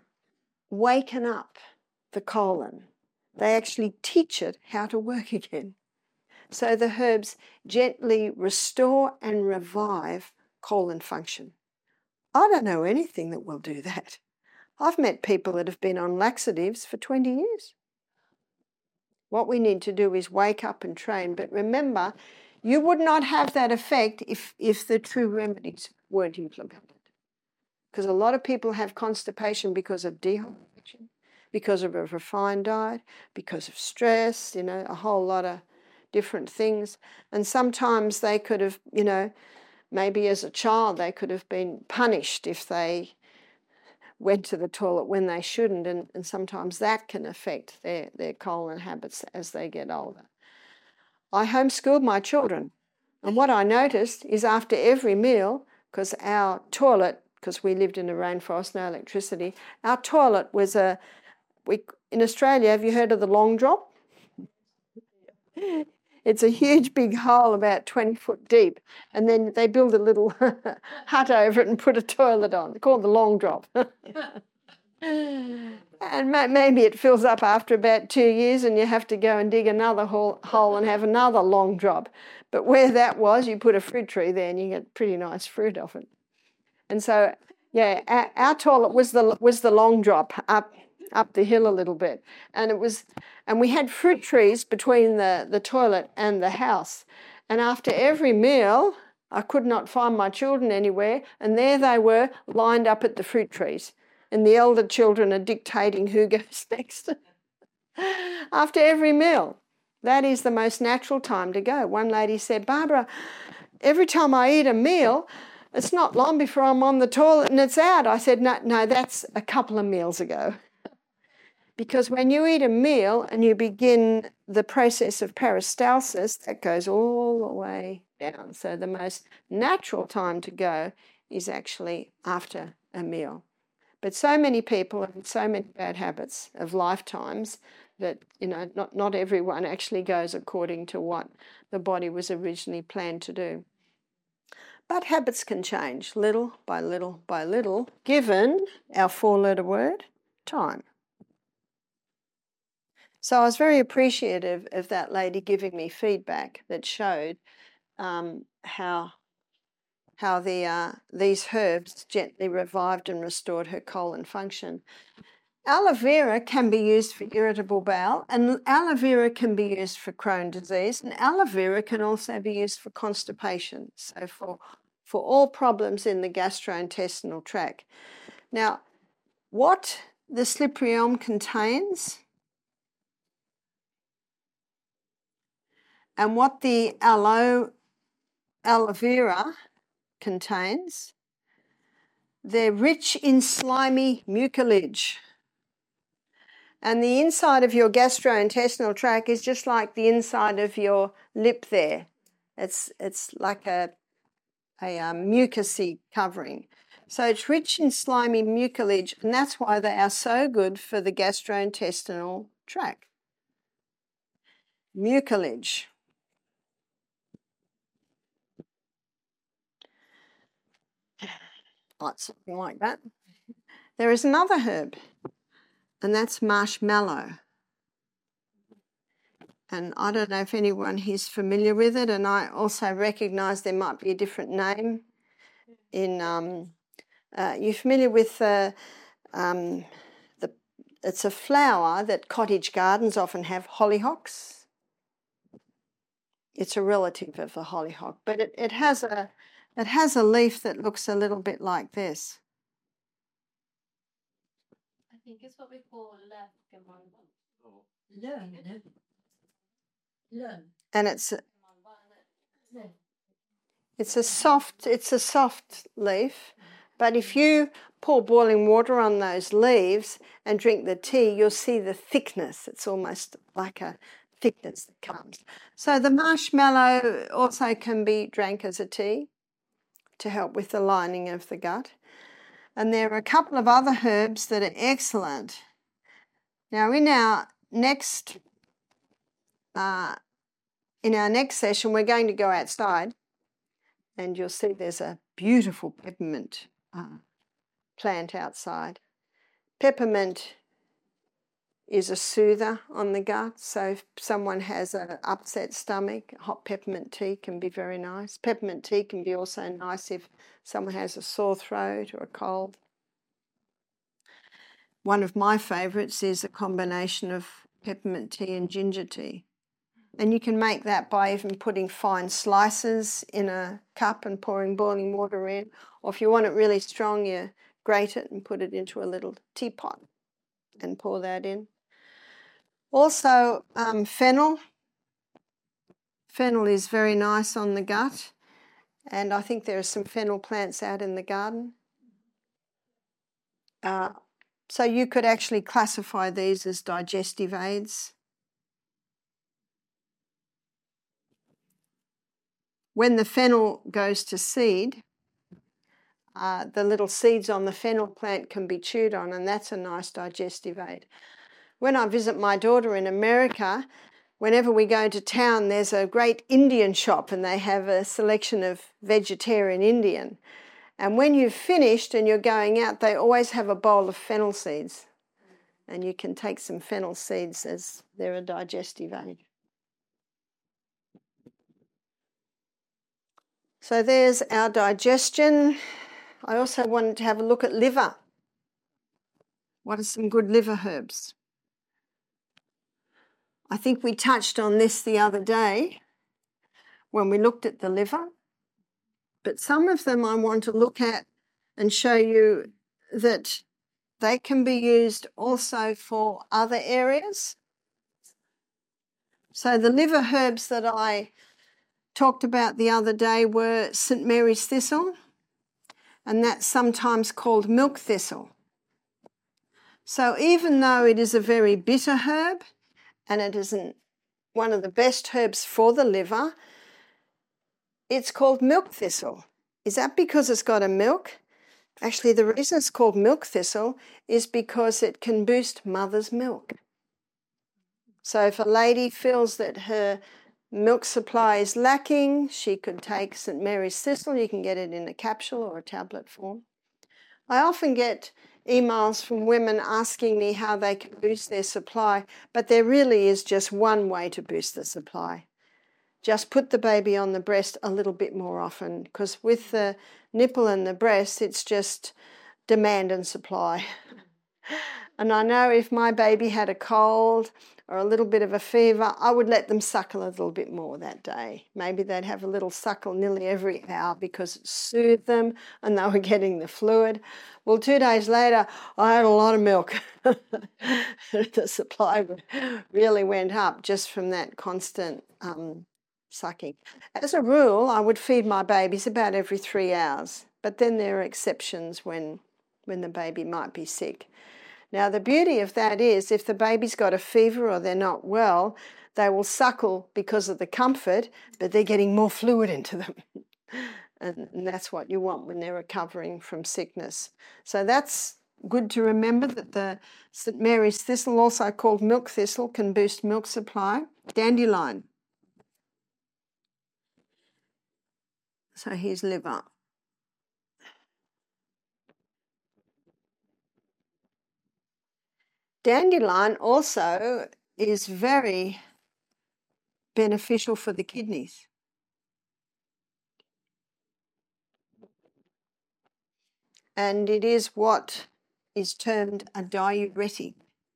waken up the colon. They actually teach it how to work again. So the herbs gently restore and revive colon function. I don't know anything that will do that. I've met people that have been on laxatives for twenty years. What we need to do is wake up and train. But remember, you would not have that effect if, if the true remedies weren't implemented. Because a lot of people have constipation because of dehydration, because of a refined diet, because of stress, you know, a whole lot of different things. And sometimes they could have, you know, maybe as a child they could have been punished if they went to the toilet when they shouldn't, and, and sometimes that can affect their, their colon habits as they get older. I homeschooled my children, and what I noticed is after every meal, because our toilet, because we lived in a rainforest, no electricity, our toilet was a, we, in Australia, have you heard of the long drop? It's a huge big hole about twenty foot deep, and then they build a little hut over it and put a toilet on. It's called the long drop. And maybe it fills up after about two years and you have to go and dig another hole, hole and have another long drop. But where that was, you put a fruit tree there and you get pretty nice fruit off it. And so, yeah, our, our toilet was the was the long drop up up the hill a little bit, and it was, and we had fruit trees between the the toilet and the house. And after every meal, I could not find my children anywhere, and there they were lined up at the fruit trees, and the elder children are dictating who goes next. After every meal, that is the most natural time to go. One lady said, "Barbara, every time I eat a meal, it's not long before I'm on the toilet and it's out." I said, no, no, that's a couple of meals ago. Because when you eat a meal and you begin the process of peristalsis, that goes all the way down. So the most natural time to go is actually after a meal. But so many people have so many bad habits of lifetimes that, you know, not, not everyone actually goes according to what the body was originally planned to do. But habits can change little by little by little, given our four-letter word, time. So I was very appreciative of that lady giving me feedback that showed um, how how the uh, these herbs gently revived and restored her colon function. Aloe vera can be used for irritable bowel, and aloe vera can be used for Crohn's disease, and aloe vera can also be used for constipation, so for, for all problems in the gastrointestinal tract. Now, what the slippery elm contains and what the aloe, aloe vera contains, they're rich in slimy mucilage. And the inside of your gastrointestinal tract is just like the inside of your lip there. It's, it's like a, a um, mucousy covering. So it's rich in slimy mucilage, and that's why they are so good for the gastrointestinal tract. Mucilage. Like something like that. There is another herb, and that's marshmallow. And I don't know if anyone is familiar with it, and I also recognise there might be a different name. In um, uh, you're familiar with uh, um, the? It's a flower that cottage gardens often have, hollyhocks. It's a relative of the hollyhock, but it, it has a it has a leaf that looks a little bit like this. I think it's what we call läkemanvan. Lön. Lön. And it's a, it's a soft it's a soft leaf, but if you pour boiling water on those leaves and drink the tea, you'll see the thickness. It's almost like a thickness that comes. So the marshmallow also can be drank as a tea to help with the lining of the gut. And there are a couple of other herbs that are excellent. Now in our next uh, in our next session, we're going to go outside, and you'll see there's a beautiful peppermint uh, plant outside. Peppermint is a soother on the gut, so if someone has an upset stomach, hot peppermint tea can be very nice. Peppermint tea can be also nice if someone has a sore throat or a cold. one of my favourites is a combination of peppermint tea and ginger tea. And you can make that by even putting fine slices in a cup and pouring boiling water in. Or if you want it really strong, you grate it and put it into a little teapot and pour that in. Also, um, fennel. Fennel is very nice on the gut. And I think there are some fennel plants out in the garden. Uh, so you could actually classify these as digestive aids. When the fennel goes to seed, uh, the little seeds on the fennel plant can be chewed on, and that's a nice digestive aid. When I visit my daughter in America, whenever we go to town, there's a great Indian shop and they have a selection of vegetarian Indian. And when you've finished and you're going out, they always have a bowl of fennel seeds. And you can take some fennel seeds as they're a digestive aid. So there's our digestion. I also wanted to have a look at liver. What are some good liver herbs? I think we touched on this the other day when we looked at the liver, but some of them I want to look at and show you that they can be used also for other areas. So the liver herbs that I talked about the other day were Saint Mary's thistle, and that's sometimes called milk thistle. So even though it is a very bitter herb, and it isn't one of the best herbs for the liver, it's called milk thistle. Is that because it's got a milk? Actually, the reason it's called milk thistle is because it can boost mother's milk. So if a lady feels that her milk supply is lacking, she could take Saint Mary's thistle. You can get it in a capsule or a tablet form. I often get emails from women asking me how they can boost their supply, but there really is just one way to boost the supply. Just put the baby on the breast a little bit more often, because with the nipple and the breast, it's just demand and supply. And I know if my baby had a cold or a little bit of a fever, I would let them suckle a little bit more that day. Maybe they'd have a little suckle nearly every hour because it soothed them and they were getting the fluid. Well, two days later, I had a lot of milk. The supply really went up just from that constant um, sucking. As a rule, I would feed my babies about every three hours, but then there are exceptions when, when the baby might be sick. Now, the beauty of that is if the baby's got a fever or they're not well, they will suckle because of the comfort, but they're getting more fluid into them. and, and that's what you want when they're recovering from sickness. So that's good to remember, that the Saint Mary's thistle, also called milk thistle, can boost milk supply. Dandelion. So here's liver. Dandelion also is very beneficial for the kidneys. And it is what is termed a diuretic,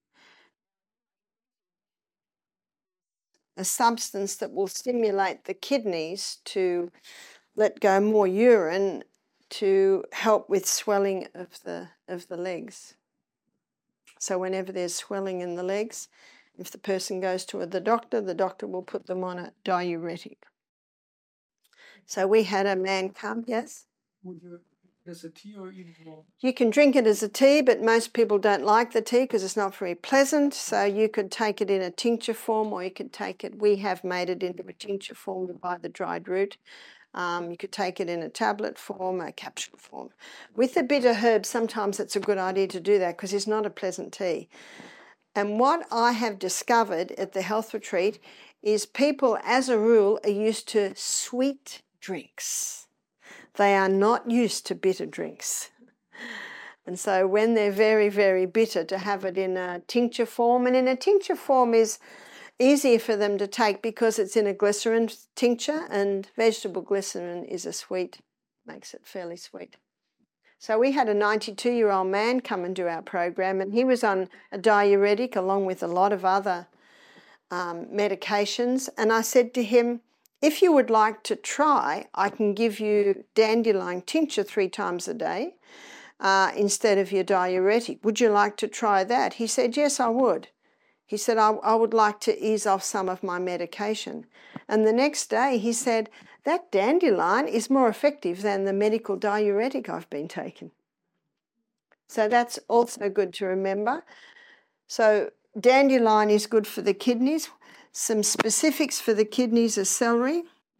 a substance that will stimulate the kidneys to let go more urine to help with swelling of the, of the legs. So whenever there's swelling in the legs, if the person goes to the doctor, the doctor will put them on a diuretic. So we had a man come, yes? Would you, as a tea or even more? You can drink it as a tea, but most people don't like the tea because it's not very pleasant. So you could take it in a tincture form, or you could take it, we have made it into a tincture form by the dried root. Um, you could take it in a tablet form, a capsule form. With the bitter herbs, sometimes it's a good idea to do that because it's not a pleasant tea. And what I have discovered at the health retreat is people, as a rule, are used to sweet drinks. They are not used to bitter drinks. And so when they're very, very bitter, to have it in a tincture form, and in a tincture form is easier for them to take because it's in a glycerin tincture, and vegetable glycerin is a sweet, makes it fairly sweet. So we had a ninety-two-year-old man come and do our program, and he was on a diuretic along with a lot of other um, medications. And I said to him, if you would like to try, I can give you dandelion tincture three times a day uh, instead of your diuretic. Would you like to try that? He said, yes, I would. He said, I, I would like to ease off some of my medication. And the next day he said, that dandelion is more effective than the medical diuretic I've been taking. So that's also good to remember. So dandelion is good for the kidneys. Some specifics for the kidneys are celery.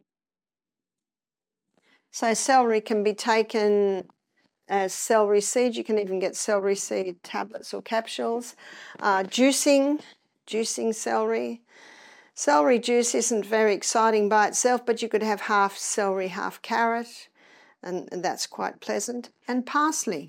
So celery can be taken as celery seed. You can even get celery seed tablets or capsules. Uh, juicing, juicing celery. Celery juice isn't very exciting by itself, but you could have half celery, half carrot, and, and that's quite pleasant. And parsley.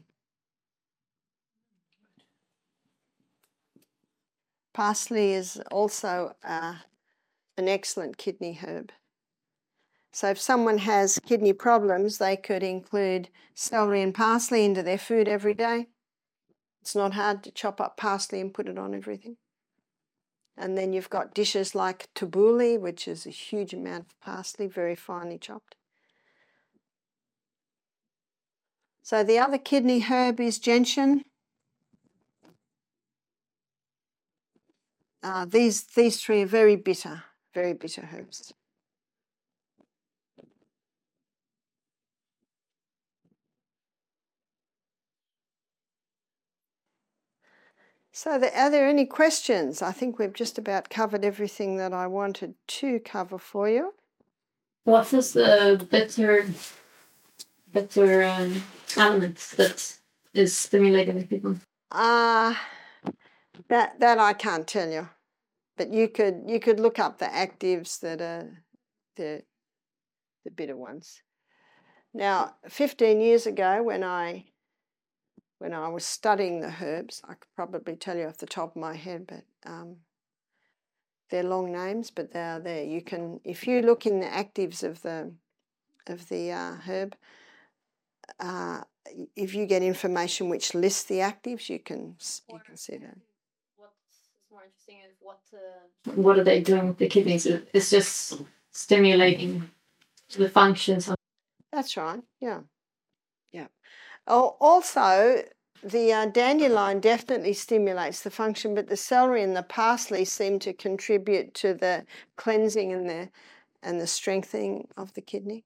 Parsley is also uh, an excellent kidney herb. So if someone has kidney problems, they could include celery and parsley into their food every day. It's not hard to chop up parsley and put it on everything. And then you've got dishes like tabbouleh, which is a huge amount of parsley, very finely chopped. So the other kidney herb is gentian. Uh, these, these three are very bitter, very bitter herbs. So the, are there any questions? I think we've just about covered everything that I wanted to cover for you. What is the better, better um, element that is stimulating people? Uh, that, that I can't tell you. But you could you could look up the actives that are the, the bitter ones. Now, fifteen years ago when I when I was studying the herbs, I could probably tell you off the top of my head, but um, they're long names, but they are there. You can, if you look in the actives of the of the uh, herb, uh, if you get information which lists the actives, you can you can see that. What's more interesting is what uh, what are they doing with the kidneys? It's just stimulating the functions. That's right. Yeah, yeah. Oh, also, the uh, dandelion definitely stimulates the function, but the celery and the parsley seem to contribute to the cleansing and the and the strengthening of the kidney.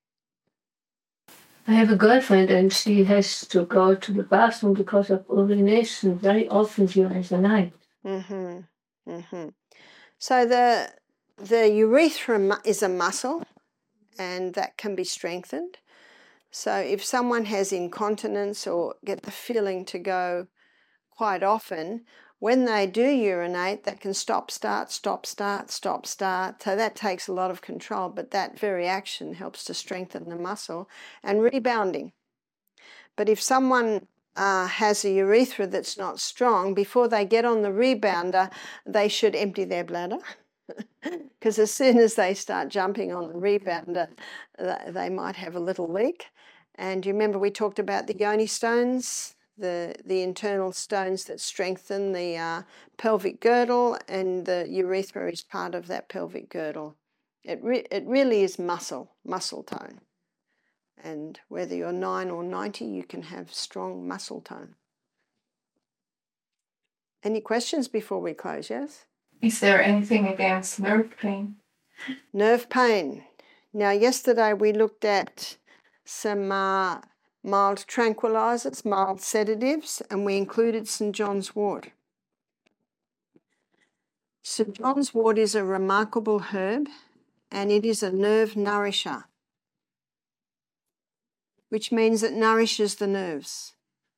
I have a girlfriend and she has to go to the bathroom because of urination very often during the night. Mm-hmm. Mm-hmm. So the the urethra is a muscle, and that can be strengthened. So if someone has incontinence or get the feeling to go quite often, when they do urinate, they can stop, start, stop, start, stop, start. So that takes a lot of control, but that very action helps to strengthen the muscle and rebounding. But if someone uh, has a urethra that's not strong, before they get on the rebounder, they should empty their bladder. Because as soon as they start jumping on the rebounder, they might have a little leak. And you remember we talked about the yoni stones, the, the internal stones that strengthen the uh, pelvic girdle, and the urethra is part of that pelvic girdle. It, re- it really is muscle, muscle tone. And whether you're nine or ninety, you can have strong muscle tone. Any questions before we close, yes? Is there anything against nerve pain? Nerve pain. Now, yesterday we looked at some uh, mild tranquilizers, mild sedatives, and we included Saint John's wort. Saint John's wort is a remarkable herb, and it is a nerve nourisher, which means it nourishes the nerves.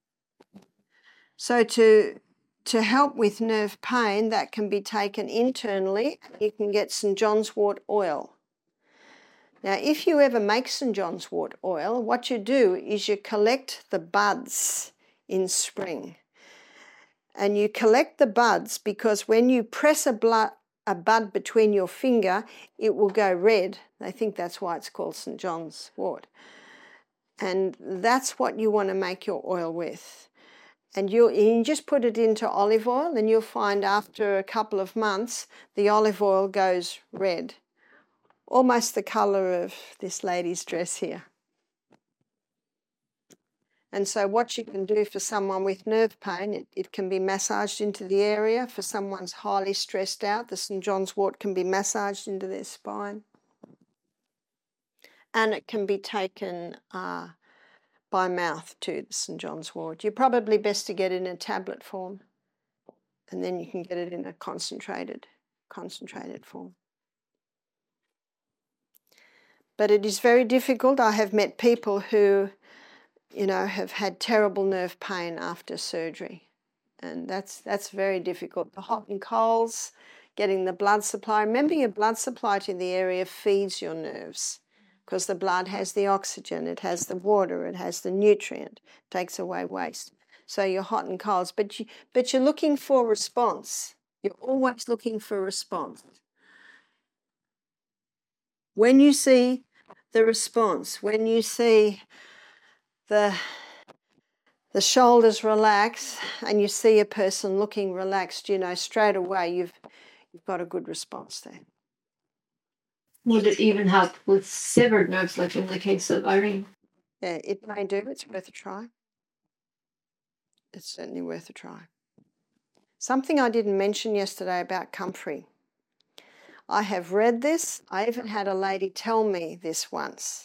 So to To help with nerve pain, that can be taken internally. You can get Saint John's wort oil. Now, if you ever make Saint John's wort oil, what you do is you collect the buds in spring. And you collect the buds because when you press a, blood, a bud between your finger, it will go red. They think that's why it's called Saint John's wort. And that's what you want to make your oil with. And you, you just put it into olive oil, and you'll find after a couple of months the olive oil goes red, almost the colour of this lady's dress here. And so what you can do for someone with nerve pain, it, it can be massaged into the area. For someone's highly stressed out, the Saint John's wort can be massaged into their spine. And it can be taken uh, by mouth too, the Saint John's wort. You're probably best to get it in a tablet form, and then you can get it in a concentrated, concentrated form. But it is very difficult. I have met people who, you know, have had terrible nerve pain after surgery, and that's that's very difficult. The hot and colds, getting the blood supply. Remember, your blood supply to the area feeds your nerves, because the blood has the oxygen, it has the water, it has the nutrient, takes away waste. So you're hot and colds, but you but you're looking for response. You're always looking for response. When you see the response, when you see the the shoulders relax and you see a person looking relaxed, you know straight away you've you've got a good response there. Would it even help with severed nerves, like in the case of Irene? Yeah, it may do. It's worth a try. It's certainly worth a try. Something I didn't mention yesterday about comfrey. I have read this. I even had a lady tell me this once.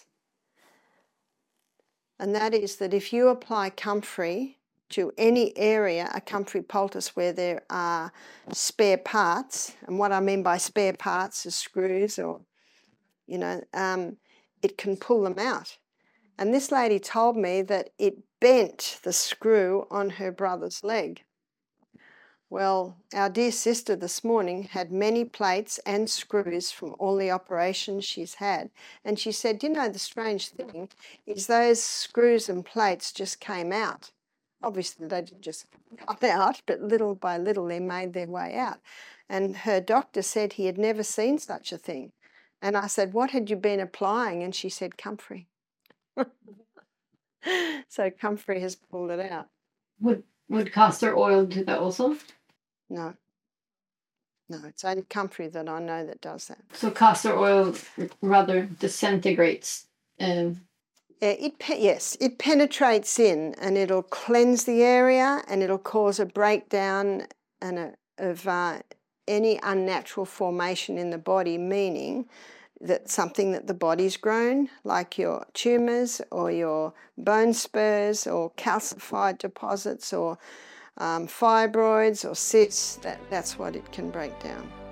And that is that if you apply comfrey to any area, a comfrey poultice where there are spare parts, and what I mean by spare parts is screws or, you know, um, it can pull them out. And this lady told me that it bent the screw on her brother's leg. Well, our dear sister this morning had many plates and screws from all the operations she's had. And she said, you know, the strange thing is those screws and plates just came out. Obviously, they didn't just come out, but little by little they made their way out. And her doctor said he had never seen such a thing. And I said, what had you been applying? And she said, comfrey. So comfrey has pulled it out. Would would castor oil do that also? No. No, it's only comfrey that I know that does that. So castor oil rather disintegrates. Um, Yeah, it pe- yes, it penetrates in and it'll cleanse the area and it'll cause a breakdown and a, of uh, any unnatural formation in the body, meaning that something that the body's grown, like your tumours or your bone spurs or calcified deposits or um, fibroids or cysts, that, that's what it can break down.